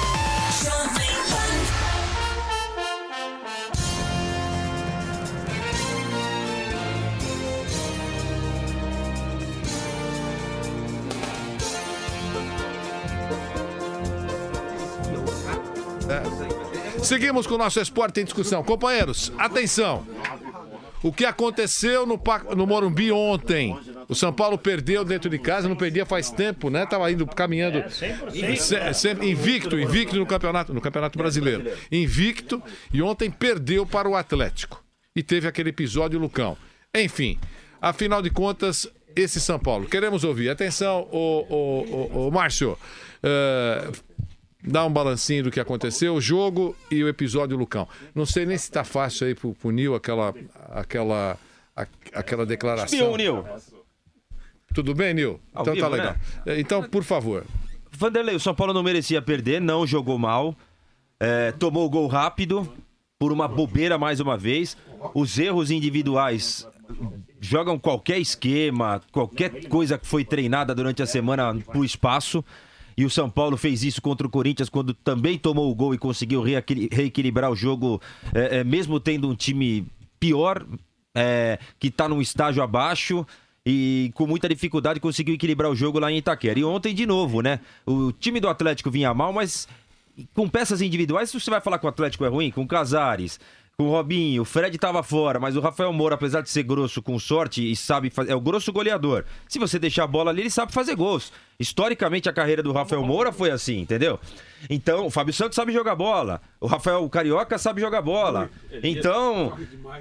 É. Seguimos com o nosso esporte em discussão. Companheiros, atenção. O que aconteceu no, no Morumbi ontem? O São Paulo perdeu dentro de casa, não perdia faz tempo, né? Tava indo caminhando É, cem por cento. se- sempre invicto, invicto no campeonato, no Campeonato Brasileiro. Invicto, e ontem perdeu para o Atlético. E teve aquele episódio, Lucão. Enfim, afinal de contas, esse São Paulo. Queremos ouvir. Atenção, o, o, o, o Márcio. eh, Dá um balancinho do que aconteceu, o jogo e o episódio Lucão. Não sei nem se tá fácil aí pro, pro Nil aquela, aquela, a- aquela declaração. Espião, Nil. Tudo bem, Nil? Ao Então vivo, tá legal. Então, por favor. Vanderlei, o São Paulo não merecia perder, não jogou mal. É, tomou o gol rápido, por uma bobeira mais uma vez. Os erros individuais jogam qualquer esquema, qualquer coisa que foi treinada durante a semana pro espaço. E o São Paulo fez isso contra o Corinthians quando também tomou o gol e conseguiu reequil- reequilibrar o jogo, é, é, mesmo tendo um time pior, é, que está num estágio abaixo e com muita dificuldade conseguiu equilibrar o jogo lá em Itaquera. E ontem de novo, né? O time do Atlético vinha mal, mas com peças individuais, se você vai falar que o Atlético é ruim, com Casares, com o Robinho, o Fred estava fora, mas o Rafael Moura, apesar de ser grosso com sorte e sabe fazer, é o grosso goleador. Se você deixar a bola ali, ele sabe fazer gols. Historicamente, a carreira do Rafael Moura foi assim, entendeu? Então, o Fábio Santos sabe jogar bola. O Rafael Carioca sabe jogar bola. Então,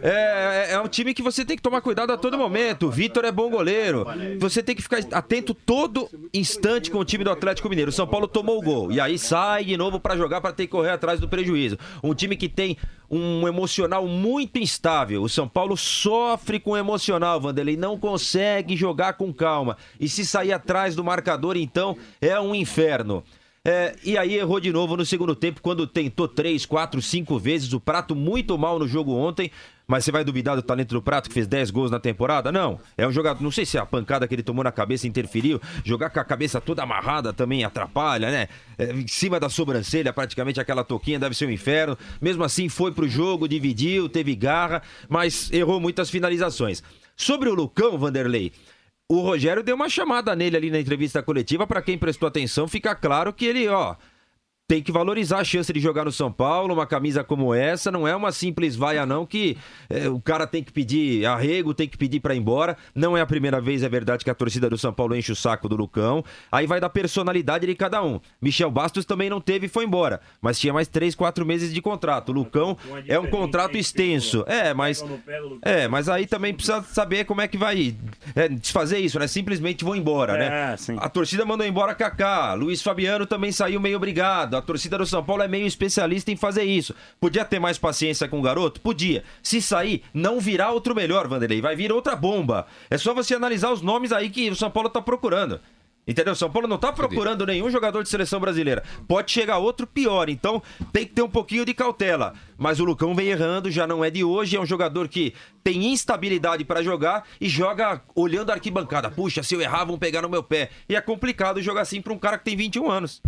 é, é um time que você tem que tomar cuidado a todo momento. O Vitor é bom goleiro. Você tem que ficar atento todo instante com o time do Atlético Mineiro. O São Paulo tomou o gol. E aí sai de novo para jogar, para ter que correr atrás do prejuízo. Um time que tem um emocional muito instável. O São Paulo sofre com o emocional, Vanderlei. Não consegue jogar com calma. E se sair atrás do marcador, então, é um inferno. É, e aí errou de novo no segundo tempo, quando tentou três, quatro, cinco vezes. O Prato muito mal no jogo ontem. Mas você vai duvidar do talento do Prato, que fez dez gols na temporada? Não. É um jogador, não sei se a pancada que ele tomou na cabeça interferiu. Jogar com a cabeça toda amarrada também atrapalha, né? É, em cima da sobrancelha, praticamente aquela toquinha, deve ser um inferno. Mesmo assim, foi pro jogo, dividiu, teve garra, mas errou muitas finalizações. Sobre o Lucão, Vanderlei, o Rogério deu uma chamada nele ali na entrevista coletiva. Para quem prestou atenção, fica claro que ele, ó, tem que valorizar a chance de jogar no São Paulo. Uma camisa como essa não é uma simples vaia não, que é, o cara tem que pedir arrego, tem que pedir pra ir embora. Não é a primeira vez, é verdade, que a torcida do São Paulo enche o saco do Lucão. Aí vai da personalidade de cada um. Michel Bastos também não teve e foi embora, mas tinha mais três, quatro meses de contrato. O Lucão é um contrato extenso. É, mas é, mas aí também precisa saber como é que vai é, desfazer isso, né? Simplesmente vou embora, né? A torcida mandou embora Kaká. Luiz Fabiano também saiu meio obrigado. A torcida do São Paulo é meio especialista em fazer isso. Podia ter mais paciência com o garoto? Podia. Se sair, não virá outro melhor, Vanderlei. Vai vir outra bomba. É só você analisar os nomes aí que o São Paulo tá procurando. Entendeu? O São Paulo não tá procurando nenhum jogador de seleção brasileira. Pode chegar outro pior. Então tem que ter um pouquinho de cautela. Mas o Lucão vem errando, já não é de hoje. É um jogador que tem instabilidade para jogar e joga olhando a arquibancada. Puxa, se eu errar, vão pegar no meu pé. E é complicado jogar assim para um cara que tem vinte e um anos.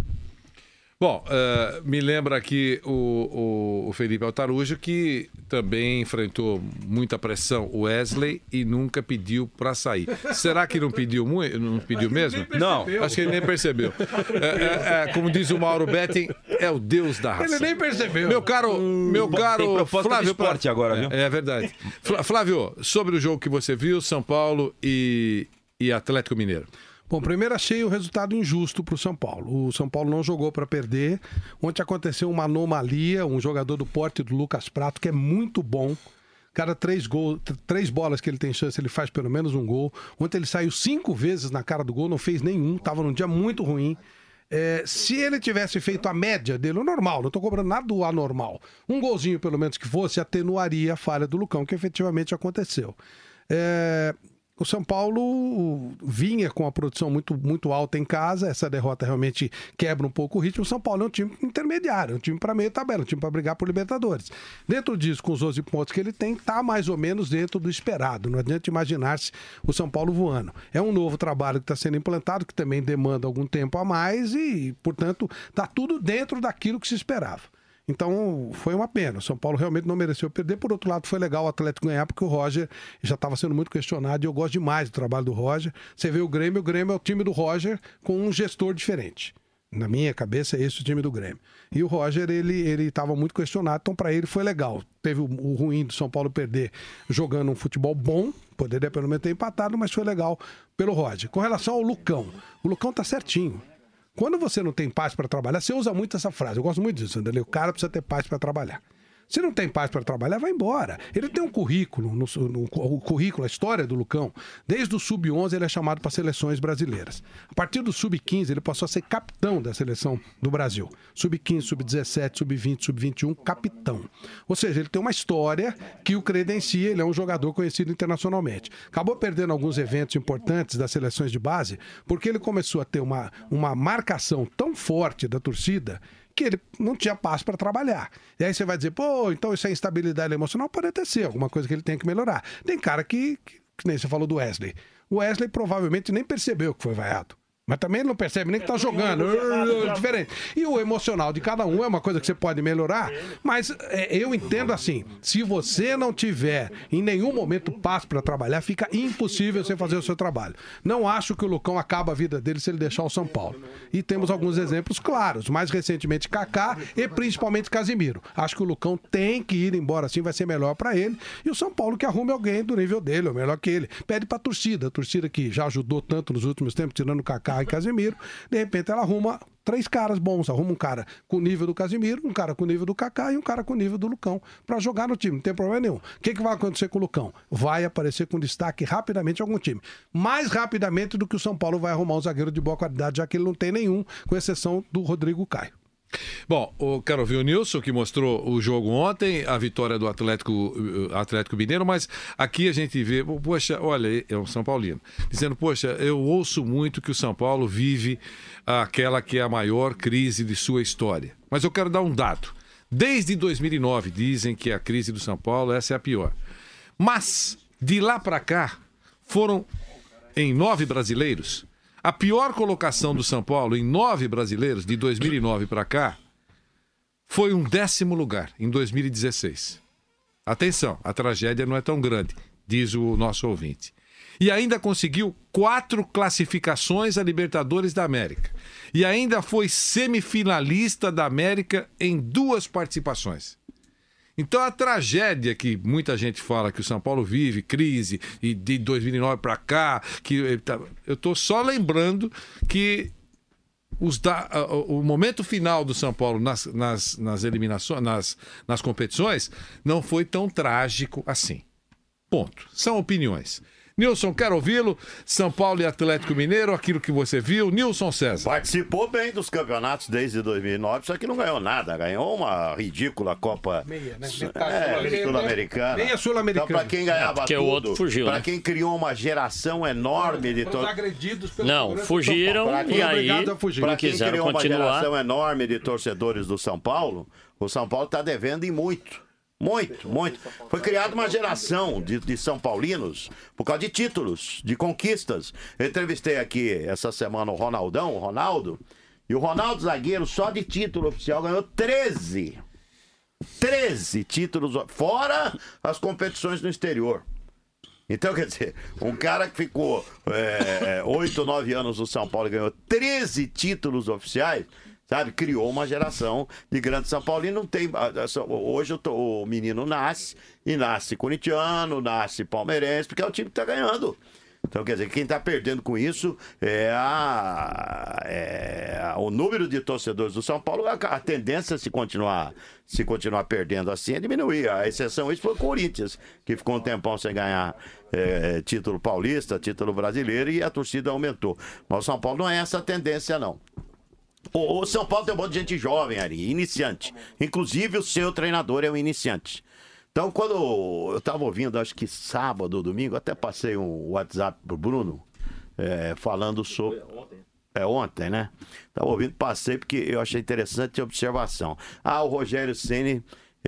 Bom, uh, me lembra aqui o, o, o Felipe Altarujo, que também enfrentou muita pressão, o Wesley, e nunca pediu para sair. Será que não pediu muito? Não pediu mesmo? Não, acho que ele nem percebeu. É, é, é, como diz o Mauro Betting, é o Deus da raça. Ele nem percebeu. Meu caro, meu caro Flávio esporte agora, viu? É, é verdade. Flávio, sobre o jogo que você viu, São Paulo e, e Atlético Mineiro. Bom, primeiro achei o resultado injusto para o São Paulo. O São Paulo não jogou para perder. Ontem aconteceu uma anomalia, um jogador do porte do Lucas Prato, que é muito bom. Cada três, gol, três bolas que ele tem chance, ele faz pelo menos um gol. Ontem ele saiu cinco vezes na cara do gol, não fez nenhum, estava num dia muito ruim. É, se ele tivesse feito a média dele, o normal, não estou cobrando nada do anormal, um golzinho pelo menos que fosse, atenuaria a falha do Lucão, que efetivamente aconteceu. É... O São Paulo vinha com a produção muito, muito alta em casa, essa derrota realmente quebra um pouco o ritmo. O São Paulo é um time intermediário, é um time para meio tabela, um time para brigar por Libertadores. Dentro disso, com os doze pontos que ele tem, está mais ou menos dentro do esperado. Não adianta imaginar-se o São Paulo voando. É um novo trabalho que está sendo implantado, que também demanda algum tempo a mais e, portanto, está tudo dentro daquilo que se esperava. Então, foi uma pena. O São Paulo realmente não mereceu perder. Por outro lado, foi legal o Atlético ganhar, porque o Roger já estava sendo muito questionado e eu gosto demais do trabalho do Roger. Você vê o Grêmio, o Grêmio é o time do Roger com um gestor diferente. Na minha cabeça, é esse o time do Grêmio. E o Roger, ele ele estava muito questionado, então para ele foi legal. Teve o, o ruim do São Paulo perder jogando um futebol bom, poderia pelo menos ter empatado, mas foi legal pelo Roger. Com relação ao Lucão, o Lucão tá certinho. Quando você não tem paz para trabalhar, você usa muito essa frase. Eu gosto muito disso, André. O cara precisa ter paz para trabalhar. Se não tem paz para trabalhar, vai embora. Ele tem um currículo, no, no, o currículo, a história do Lucão. Desde o sub onze ele é chamado para seleções brasileiras. A partir do sub quinze ele passou a ser capitão da seleção do Brasil. sub quinze, sub dezessete, sub vinte, sub vinte e um, capitão. Ou seja, ele tem uma história que o credencia, ele é um jogador conhecido internacionalmente. Acabou perdendo alguns eventos importantes das seleções de base, porque ele começou a ter uma, uma marcação tão forte da torcida que ele não tinha paz para trabalhar. E aí você vai dizer, pô, então isso é instabilidade emocional? Pode até ser, alguma coisa que ele tem que melhorar. Tem cara que, que, que nem você falou do Wesley. O Wesley provavelmente nem percebeu que foi vaiado. Mas também ele não percebe nem que tá jogando. É diferente. E o emocional de cada um é uma coisa que você pode melhorar, mas é, eu entendo assim, se você não tiver em nenhum momento paz para trabalhar, fica impossível você fazer o seu trabalho. Não acho que o Lucão acaba a vida dele se ele deixar o São Paulo. E temos alguns exemplos claros, mais recentemente Kaká e principalmente Casimiro. Acho que o Lucão tem que ir embora, assim vai ser melhor para ele. E o São Paulo que arrume alguém do nível dele, ou melhor que ele. Pede pra torcida, a torcida que já ajudou tanto nos últimos tempos, tirando o Kaká e Casimiro, de repente ela arruma três caras bons, arruma um cara com o nível do Casimiro, um cara com o nível do Kaká e um cara com o nível do Lucão pra jogar no time, não tem problema nenhum. O que, que vai acontecer com o Lucão? Vai aparecer com destaque rapidamente em algum time. Mais rapidamente do que o São Paulo vai arrumar um zagueiro de boa qualidade, já que ele não tem nenhum, com exceção do Rodrigo Caio. Bom, eu quero ouvir o Nilson, que mostrou o jogo ontem, a vitória do Atlético, Atlético Mineiro, mas aqui a gente vê, poxa, olha, é um São Paulino, dizendo, poxa, eu ouço muito que o São Paulo vive aquela que é a maior crise de sua história. Mas eu quero dar um dado. Desde dois mil e nove dizem que a crise do São Paulo, essa é a pior. Mas, de lá para cá, foram em nove brasileiros. A pior colocação do São Paulo em nove brasileiros, de dois mil e nove para cá, foi um décimo lugar, em dois mil e dezesseis. Atenção, a tragédia não é tão grande, diz o nosso ouvinte. E ainda conseguiu quatro classificações a Libertadores da América. E ainda foi semifinalista da América em duas participações. Então a tragédia que muita gente fala que o São Paulo vive, crise, e de dois mil e nove para cá, que eu estou só lembrando que os da, o momento final do São Paulo nas, nas, nas eliminações, nas, nas competições, não foi tão trágico assim. Ponto. São opiniões. Nilson, quero ouvi-lo. São Paulo e Atlético Mineiro, aquilo que você viu. Nilson César. Participou bem dos campeonatos desde dois mil e nove, só que não ganhou nada. Ganhou uma ridícula Copa Meia, né? é, Sul-Americana. Meia Sul-Americana. Então, para quem ganhava é, tudo, o outro fugiu, para né? quem criou uma geração enorme de todos. Não, fugiram e aí para quem quiseram criou continuar. uma geração enorme de torcedores do São Paulo, o São Paulo está devendo em muito. Muito, muito. Foi criada uma geração de, de São Paulinos por causa de títulos, de conquistas. Eu entrevistei aqui essa semana o Ronaldão, o Ronaldo, e o Ronaldo zagueiro só de título oficial ganhou treze. treze títulos, fora as competições no exterior. Então, quer dizer, um cara que ficou é, oito, nove anos no São Paulo e ganhou treze títulos oficiais, sabe, criou uma geração de grandes São Paulinos. Não tem, hoje o menino nasce, e nasce corintiano, nasce palmeirense, porque é o time que está ganhando. Então, quer dizer, quem está perdendo com isso é, a, é o número de torcedores do São Paulo. A, a tendência, se continuar, se continuar perdendo assim, é diminuir. A exceção isso foi o Corinthians, que ficou um tempão sem ganhar é, título paulista, título brasileiro, e a torcida aumentou. Mas o São Paulo não é essa a tendência, não. O São Paulo tem um monte de gente jovem ali, iniciante. Inclusive o seu treinador é um iniciante. Então, quando eu estava ouvindo, acho que sábado ou domingo, até passei um WhatsApp pro Bruno, é, falando sobre... É ontem, né? Estava ouvindo, passei, porque eu achei interessante a observação. Ah, o Rogério Ceni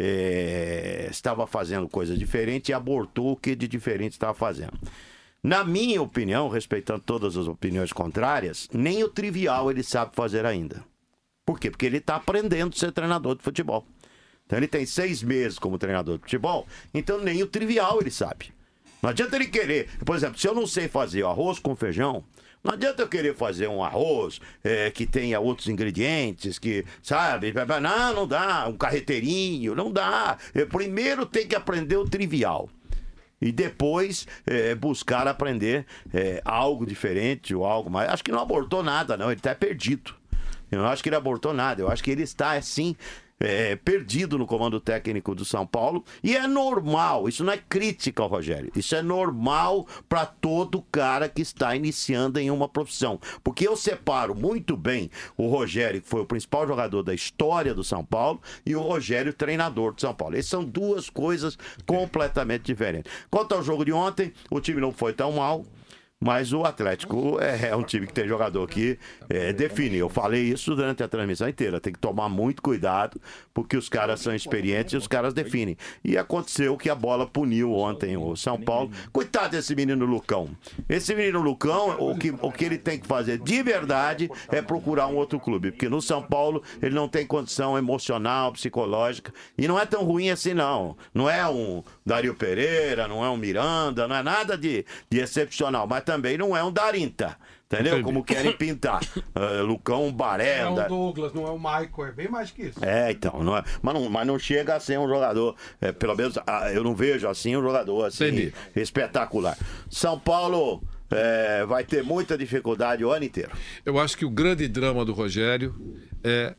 é, estava fazendo coisa diferente e abortou o que de diferente estava fazendo. Na minha opinião, respeitando todas as opiniões contrárias, nem o trivial ele sabe fazer ainda. Por quê? Porque ele está aprendendo a ser treinador de futebol. Então ele tem seis meses como treinador de futebol, então nem o trivial ele sabe. Não adianta ele querer, por exemplo, se eu não sei fazer arroz com feijão, não adianta eu querer fazer um arroz é, que tenha outros ingredientes, que, sabe, não, não dá, um carreteirinho, não dá. Eu primeiro tem que aprender o trivial. E depois é, buscar aprender é, algo diferente ou algo mais. Acho que não abortou nada, não. Ele está perdido. Eu não acho que ele abortou nada. Eu acho que ele está, assim, é, perdido no comando técnico do São Paulo. E é normal. Isso não é crítica ao Rogério. Isso é normal para todo cara que está iniciando em uma profissão. Porque eu separo muito bem o Rogério, que foi o principal jogador da história do São Paulo, e o Rogério, treinador do São Paulo. Essas são duas coisas completamente diferentes. Quanto ao jogo de ontem, o time não foi tão mal. Mas o Atlético é, é um time que tem jogador que é, define. Eu falei isso durante a transmissão inteira. Tem que tomar muito cuidado, porque os caras são experientes e os caras definem. E aconteceu que a bola puniu ontem o São Paulo. Coitado desse menino Lucão. Esse menino Lucão, o que, o que ele tem que fazer de verdade é procurar um outro clube. Porque no São Paulo ele não tem condição emocional, psicológica. E não é tão ruim assim, não. Não é um Dario Pereira, não é um Miranda, não é nada de, de excepcional. Mas também não é um Darinta. Entendeu? Entendi. Como querem pintar. Uh, Lucão Baré. É o da... Douglas, não é o Michael, é bem mais que isso. É, então, não é, mas, não, mas não chega a ser um jogador, é, pelo menos ah, eu não vejo assim um jogador assim Entendi. espetacular. São Paulo é, vai ter muita dificuldade o ano inteiro. Eu acho que o grande drama do Rogério é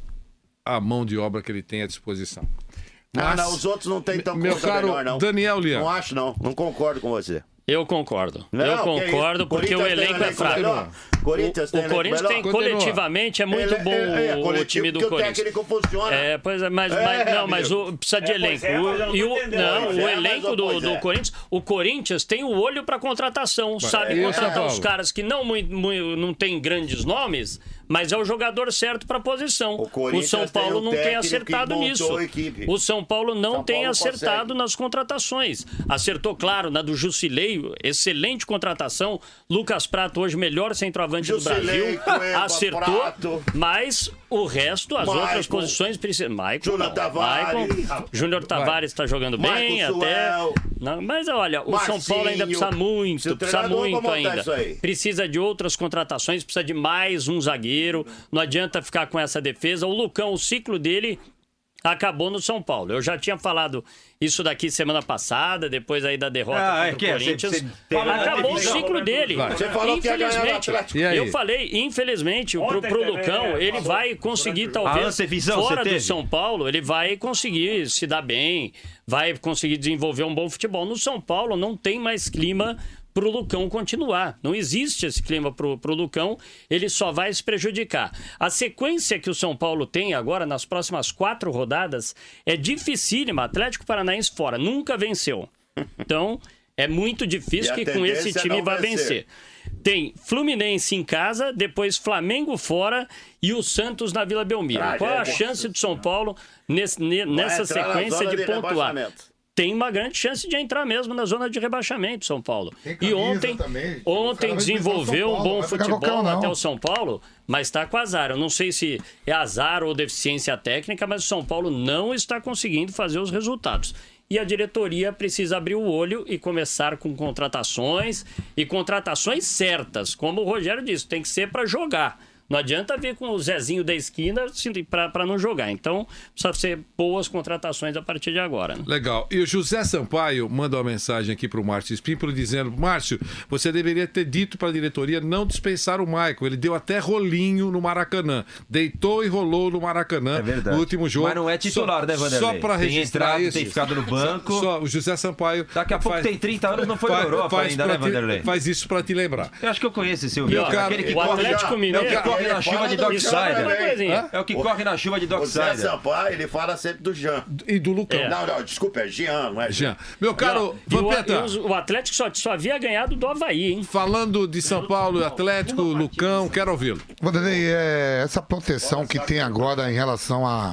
a mão de obra que ele tem à disposição. Não, Mas, não, os outros não tem tão meu caro melhor, não. Daniel Lian. Não acho, não. Não concordo com você. Eu concordo. Não, eu que concordo isso? porque o Corinthians tem elenco é elenco fraco. melhor? Corinthians o tem o elenco Corinthians melhor? tem Continua. coletivamente é muito Ele- bom é, é, o, o coletivo, time do porque o Corinthians. técnico funciona. É, pois é, mas, É, mas- não, amigo. mas o, precisa de É, pois elenco. é, mas eu não O- e tô o, entendendo. não, Pois o é, elenco mas, do, pois do é. Corinthians, o Corinthians tem o olho para contratação, sabe e o contratar São os Paulo? caras que não muito, muito- não tem grandes nomes, mas é o jogador certo para a posição. O, Corinthians São Paulo tem um não tem técnico acertado que montou nisso. a equipe. O São Paulo não São tem Paulo acertado consegue. nas contratações. Acertou, claro, na do Jusilei, excelente contratação. Lucas Prato, hoje melhor centroavante do Jusilei, Brasil. Cueva, Acertou, Prato. mas o resto, as Maicon. outras posições precisam. Maicon, Júnior não. Tavares. Maicon, Júnior Tavares está jogando bem, Marcos até. Suel. Não, mas olha, o São Paulo ainda Marcinho. precisa muito, Se o precisa treinador vai muito montar ainda. isso aí. Precisa de outras contratações, precisa de mais um zagueiro. Não adianta ficar com essa defesa. O Lucão, o ciclo dele acabou no São Paulo. Eu já tinha falado isso daqui semana passada, depois aí da derrota Ah, é contra que o é, Corinthians. cê- cê tem- Acabou o ciclo dele. Vai. Você falou que ia ganhar no Infelizmente, Atlético. E aí? eu falei, infelizmente, pro, Ontem pro também, Lucão, é, ele passou vai conseguir, A talvez, antevisão fora você do teve? São Paulo, ele vai conseguir se dar bem, vai conseguir desenvolver um bom futebol. No São Paulo não tem mais clima pro Lucão continuar. Não existe esse clima pro, pro Lucão, ele só vai se prejudicar. A sequência que o São Paulo tem agora, nas próximas quatro rodadas, é dificílima. Atlético Paranaense fora, nunca venceu. Então, é muito difícil E a que com esse tendência é time não vá vencer. vencer. Tem Fluminense em casa, depois Flamengo fora e o Santos na Vila Belmiro. Ah, Qual é a é. chance do São Paulo nesse- ne- nessa entrar na sequência zona de de pontuar? rebaixamento. Tem uma grande chance de entrar mesmo na zona de rebaixamento, São Paulo. Tem E camisa ontem, também. ontem Os caras desenvolveu vão um pegar o São Paulo, bom vai pegar qualquer futebol um, não. até o São Paulo, mas está com azar. Eu não sei se é azar ou deficiência técnica, mas o São Paulo não está conseguindo fazer os resultados. E a diretoria precisa abrir o olho e começar com contratações e contratações certas. Como o Rogério disse, tem que ser para jogar. Não adianta vir com o Zezinho da esquina para não jogar. Então, precisa ser boas contratações a partir de agora. Né? Legal. E o José Sampaio manda uma mensagem aqui para o Márcio Espímpolo dizendo: Márcio, você deveria ter dito para a diretoria não dispensar o Maicon. Ele deu até rolinho no Maracanã. Deitou e rolou no Maracanã É verdade. no último jogo. Mas não é titular, só, né, Vanderlei? Só para Tem registrar entrado, isso. tem ficado no banco. Só, só o José Sampaio. Daqui a pouco faz- tem trinta anos, não foi faz- na Europa faz ainda, pra né, te- Vanderlei? Faz isso para te lembrar. Eu acho que eu conheço esse E, ouvido. ó, Aquele que o corre, Atlético é Mineiro... o que corre na chuva de Dockside. É o que corre na chuva de O Zé Dockside. Sampaio, ele fala sempre do Jean. E do Lucão. É. Não, não, desculpa, é Jean, não é Jean. Meu caro E o- Vampeta, e os- o Atlético só, só havia ganhado do Havaí, hein? falando de São Paulo, Atlético, Lucão, quero ouvi-lo. Vanderlei, é, essa proteção que tem agora em relação a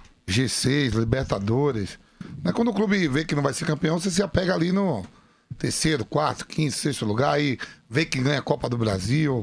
G seis, Libertadores, né, quando o clube vê que não vai ser campeão, você se apega ali no terceiro, quarto, quinto, sexto lugar, aí vê que ganha a Copa do Brasil,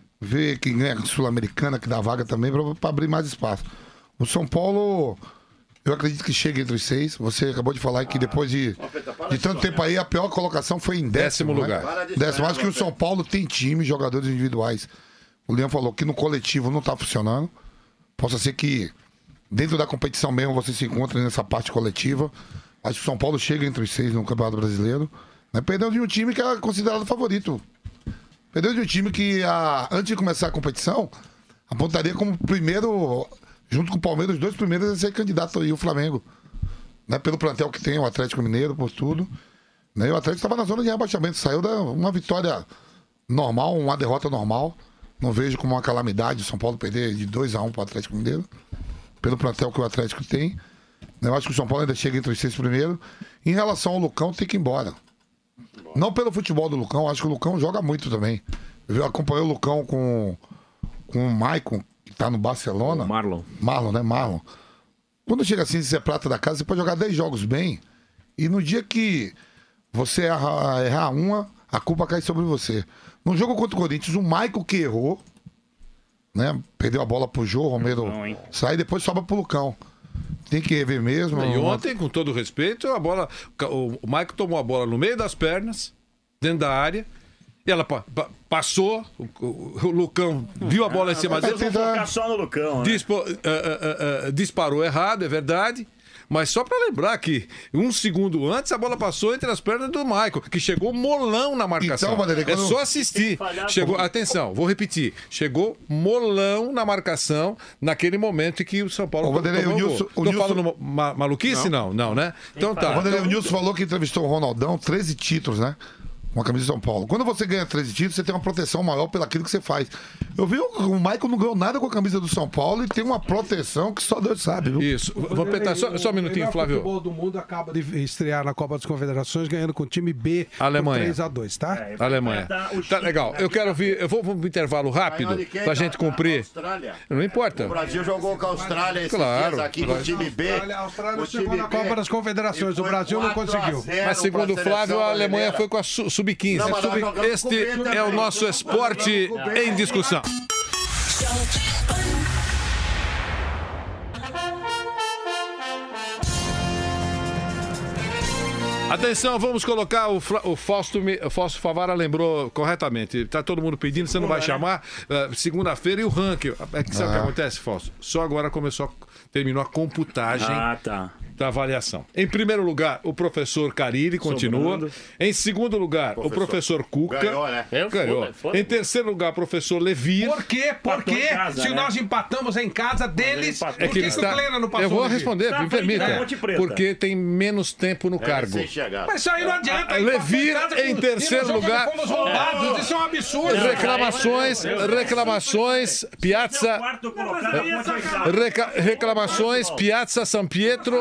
vê que ganha a Sul-Americana, que dá vaga também para abrir mais espaço. O São Paulo, eu acredito que chega entre os seis. Você acabou de falar que depois de, de tanto tempo aí, a pior colocação foi em décimo, Décimo né? lugar. Décimo. Acho que o São Paulo tem time, jogadores individuais. O Leão falou que no coletivo não está funcionando. Possa ser que dentro da competição mesmo você se encontre nessa parte coletiva. Acho que o São Paulo chega entre os seis no Campeonato Brasileiro. Né? Perdeu de um time que era considerado favorito. Perdeu de um time que, a, antes de começar a competição, apontaria como primeiro, junto com o Palmeiras, os dois primeiros a ser candidato aí, o Flamengo. Né? Pelo plantel que tem, o Atlético Mineiro, por tudo. Né? E o Atlético estava na zona de rebaixamento. Saiu da uma vitória normal, uma derrota normal. Não vejo como uma calamidade o São Paulo perder de dois a um para o Atlético Mineiro. Pelo plantel que o Atlético tem. Eu acho que o São Paulo ainda chega entre os seis primeiros. Em relação ao Lucão, tem que ir embora. Não pelo futebol do Lucão, acho que o Lucão joga muito também. Eu acompanhei o Lucão com, com o Maicon, que tá no Barcelona. O Marlon. Marlon, né? Marlon. Quando chega assim, você é prata da casa, você pode jogar dez jogos bem. E no dia que você errar, errar uma, a culpa cai sobre você. No jogo contra o Corinthians, o Maicon que errou, né? Perdeu a bola pro Jô, o Romero sai e depois sobra pro Lucão. Tem que rever mesmo. E ontem, com todo respeito, a bola. O Maicon tomou a bola no meio das pernas, dentro da área. E ela pa pa passou, o, o, o Lucão viu a bola ah, em cima dele. Vamos focar só no Lucão, né? Dispo, uh, uh, uh, uh, disparou errado, é verdade. Mas só para lembrar que um segundo antes a bola passou entre as pernas do Maicon, que chegou molão na marcação. Então, Vanderlei, é só assistir. Chegou, atenção, vou repetir. Chegou molão na marcação naquele momento em que o São Paulo. Ô, Vanderlei, o Nilson, o Tô Nilson... falando ma maluquice? Não, não, não, né? Então tá. O Vanderlei, então... o Nilson falou que entrevistou o Ronaldão, treze títulos, né? Uma camisa de São Paulo. Quando você ganha treze títulos, você tem uma proteção maior pelaquilo que você faz. Eu vi o, o Maicon não ganhou nada com a camisa do São Paulo e tem uma proteção que só Deus sabe, viu? Isso. Vamos apertar só, só um minutinho, Flávio. O futebol do mundo acaba de estrear na Copa das Confederações ganhando com o time B Alemanha. três a dois, tá? É, Alemanha. Tá legal. Eu quero ouvir. Eu vou para um intervalo rápido pra gente cumprir. Não importa. O Brasil jogou com a Austrália esses claro, dias aqui no time B. A Austrália chegou na Copa das Confederações, o Brasil não conseguiu. Mas segundo o Flávio, a Alemanha foi com a sub quinze. Este é o nosso esporte em discussão. Atenção, vamos colocar o, o Fausto, o Fausto Favara lembrou corretamente. Tá todo mundo pedindo, você não vai chamar. Uh, Segunda-feira e o ranking. É que sabe o ah. que acontece, Fausto? Só agora começou, terminou a computagem ah, tá. da avaliação. Em primeiro lugar, o professor Carilli continua. Sobrando. Em segundo lugar, professor. o professor Cuca. Ganhou, né? Ganhou. Foda, foda. Em terceiro lugar, o professor Levir. Por quê? Por quê? Casa, Se né? nós empatamos em casa deles, por é que, que, que está... o Kleina não passou? Eu vou responder, tá, me permita. Porque tem menos tempo no é, cargo. Mas isso aí não adianta. Levir em terceiro lugar. Fomos roubados, isso é um absurdo. Reclamações, reclamações, Piazza. Reca, reclamações, Piazza San Pietro,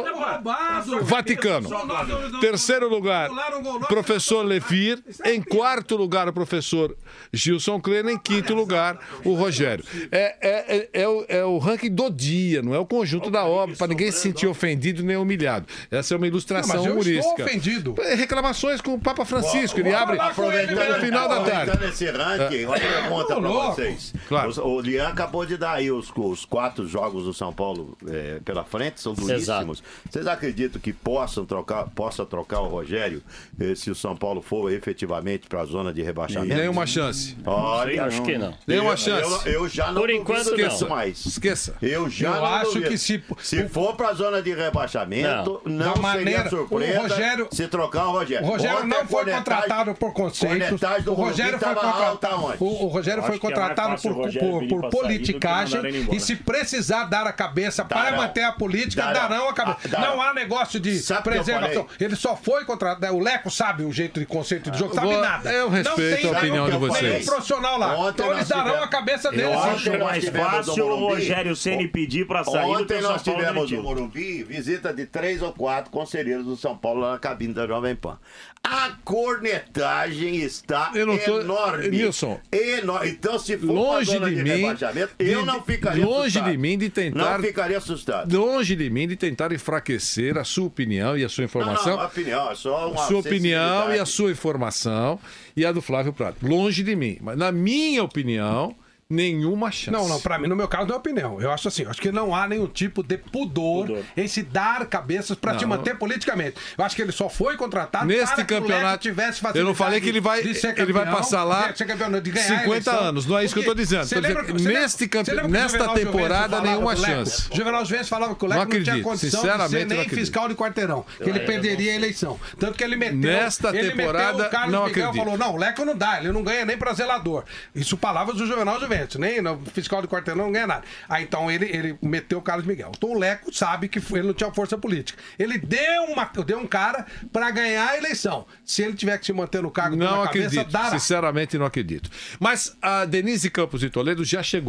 Vaticano. Terceiro lugar, professor Levir. Em quarto lugar, o professor Gilson Kleina. Em quinto lugar, o Rogério. É, é, é, é, o, é o ranking do dia, não é o conjunto da obra, para ninguém se sentir ofendido nem humilhado. Essa é uma ilustração não, mas eu humorística. Estou ofendido. Reclamações com o Papa Francisco. Ele abre no final da tarde. Aproveitando esse ranking, olha a pergunta para vocês. Claro. O, o Lian acabou de dar aí os, os quatro jogos do São Paulo é, pela frente, são duríssimos. Vocês acreditam que possam trocar, possa trocar o Rogério eh, se o São Paulo for efetivamente para a zona de rebaixamento? Nenhuma chance. Olha, acho que não. Nenhuma chance. Eu, eu já não Por enquanto, esqueça não. mais. Esqueça. Eu já eu não acho duvido. que se se for para a zona de rebaixamento, não, não maneira, seria surpresa o Rogério, se trocar o Rogério. O Rogério Ontem não foi contratado por conceitos. O Rogério foi contratado. O, o Rogério foi contratado por, por, por politicagem e se precisar dar a cabeça para Darão. manter a política, Darão. darão a cabeça. Ah, não há negócio de sabe preservação. Ele só foi contratado. O Leco sabe o jeito de conceito de jogo, sabe Vou, nada. Eu respeito não a opinião de vocês. Nenhum profissional lá. Ontem então eles darão tivemos... a cabeça deles. Eu acho mais fácil o Rogério Ceni pedir para sair. Ontem nós tivemos no Morumbi visita de três ou quatro conselheiros do São Paulo lá na cabine da Jovem Pan. A cornetagem está eu não tô... enorme. Nilson, enorme. Então, se for longe de, de mim, de, eu não ficaria longe assustado. de mim de tentar. Não ficaria assustado. Longe de mim de tentar enfraquecer a sua opinião e a sua informação. Não, não, a opinião, é só uma sua opinião e a sua informação e a do Flávio Prado. Longe de mim. Mas na minha opinião, nenhuma chance. Não, não, pra mim, no meu caso, não é opinião. Eu acho assim, eu acho que não há nenhum tipo de pudor, pudor. em se dar cabeças pra não, te manter não. politicamente. Eu acho que ele só foi contratado neste para campeonato. Que o Leco tivesse eu não falei que ele vai, campeão, ele vai passar lá de campeão, de ganhar cinquenta anos, não é isso que eu tô dizendo. Tô dizendo lembra, neste campeonato, nesta temporada, nenhuma chance. O Juvenal Juventus falava que o Leco não, acredito, não tinha condição de ser nem fiscal de quarteirão, que ele perderia a eleição. Tanto que ele meteu, nesta ele temporada, meteu o Carlos não Miguel acredito. falou, não, o Leco não dá, ele não ganha nem pra zelador. Isso palavras do Juvenal Juventus, nem no fiscal de quarteirão não ganha nada. Aí então ele, ele meteu o Carlos Miguel. Então o Leco sabe que ele não tinha força política. Ele deu, uma, deu um cara pra ganhar a eleição. Se ele tiver que se manter no cargo, não na acredito, cabeça, dará. Sinceramente não acredito. Mas a Denise Campos de Toledo já chegou.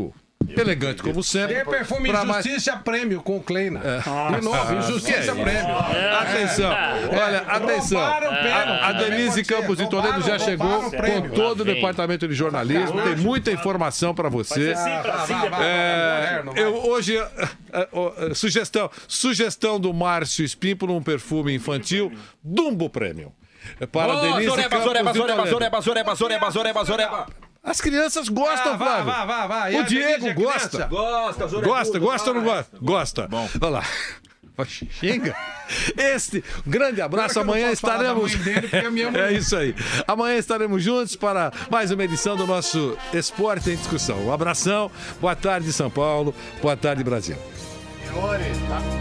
Elegante como sempre. E perfume Pra Injustiça mais... Prêmio com o Kleina. É. De novo, Injustiça é Prêmio. É. Atenção, olha, atenção. A, a Denise Campos de Toledo já chegou com todo o departamento de jornalismo. Tem muita informação para você. É, eu, hoje, uh, uh, sugestão, sugestão do Márcio Espímpolo, um perfume infantil, Dumbo Premium. Para oh, Denise Zoreba, Campos Zoreba, de Toledo. Zoreba, Zoreba, Zoreba, Zoreba, Zoreba. As crianças gostam, ah, Flávio. Vá, vá, vá, o Diego gosta. Gosta, Zoreba. Gosta, gosta ou não gosta? Gosta. Bom. Olha lá. Xinga. Este grande abraço. Amanhã estaremos. Dele, é isso aí. Amanhã estaremos juntos para mais uma edição do nosso Esporte em Discussão. Um abração. Boa tarde, São Paulo. Boa tarde, Brasil. Senhores, tá?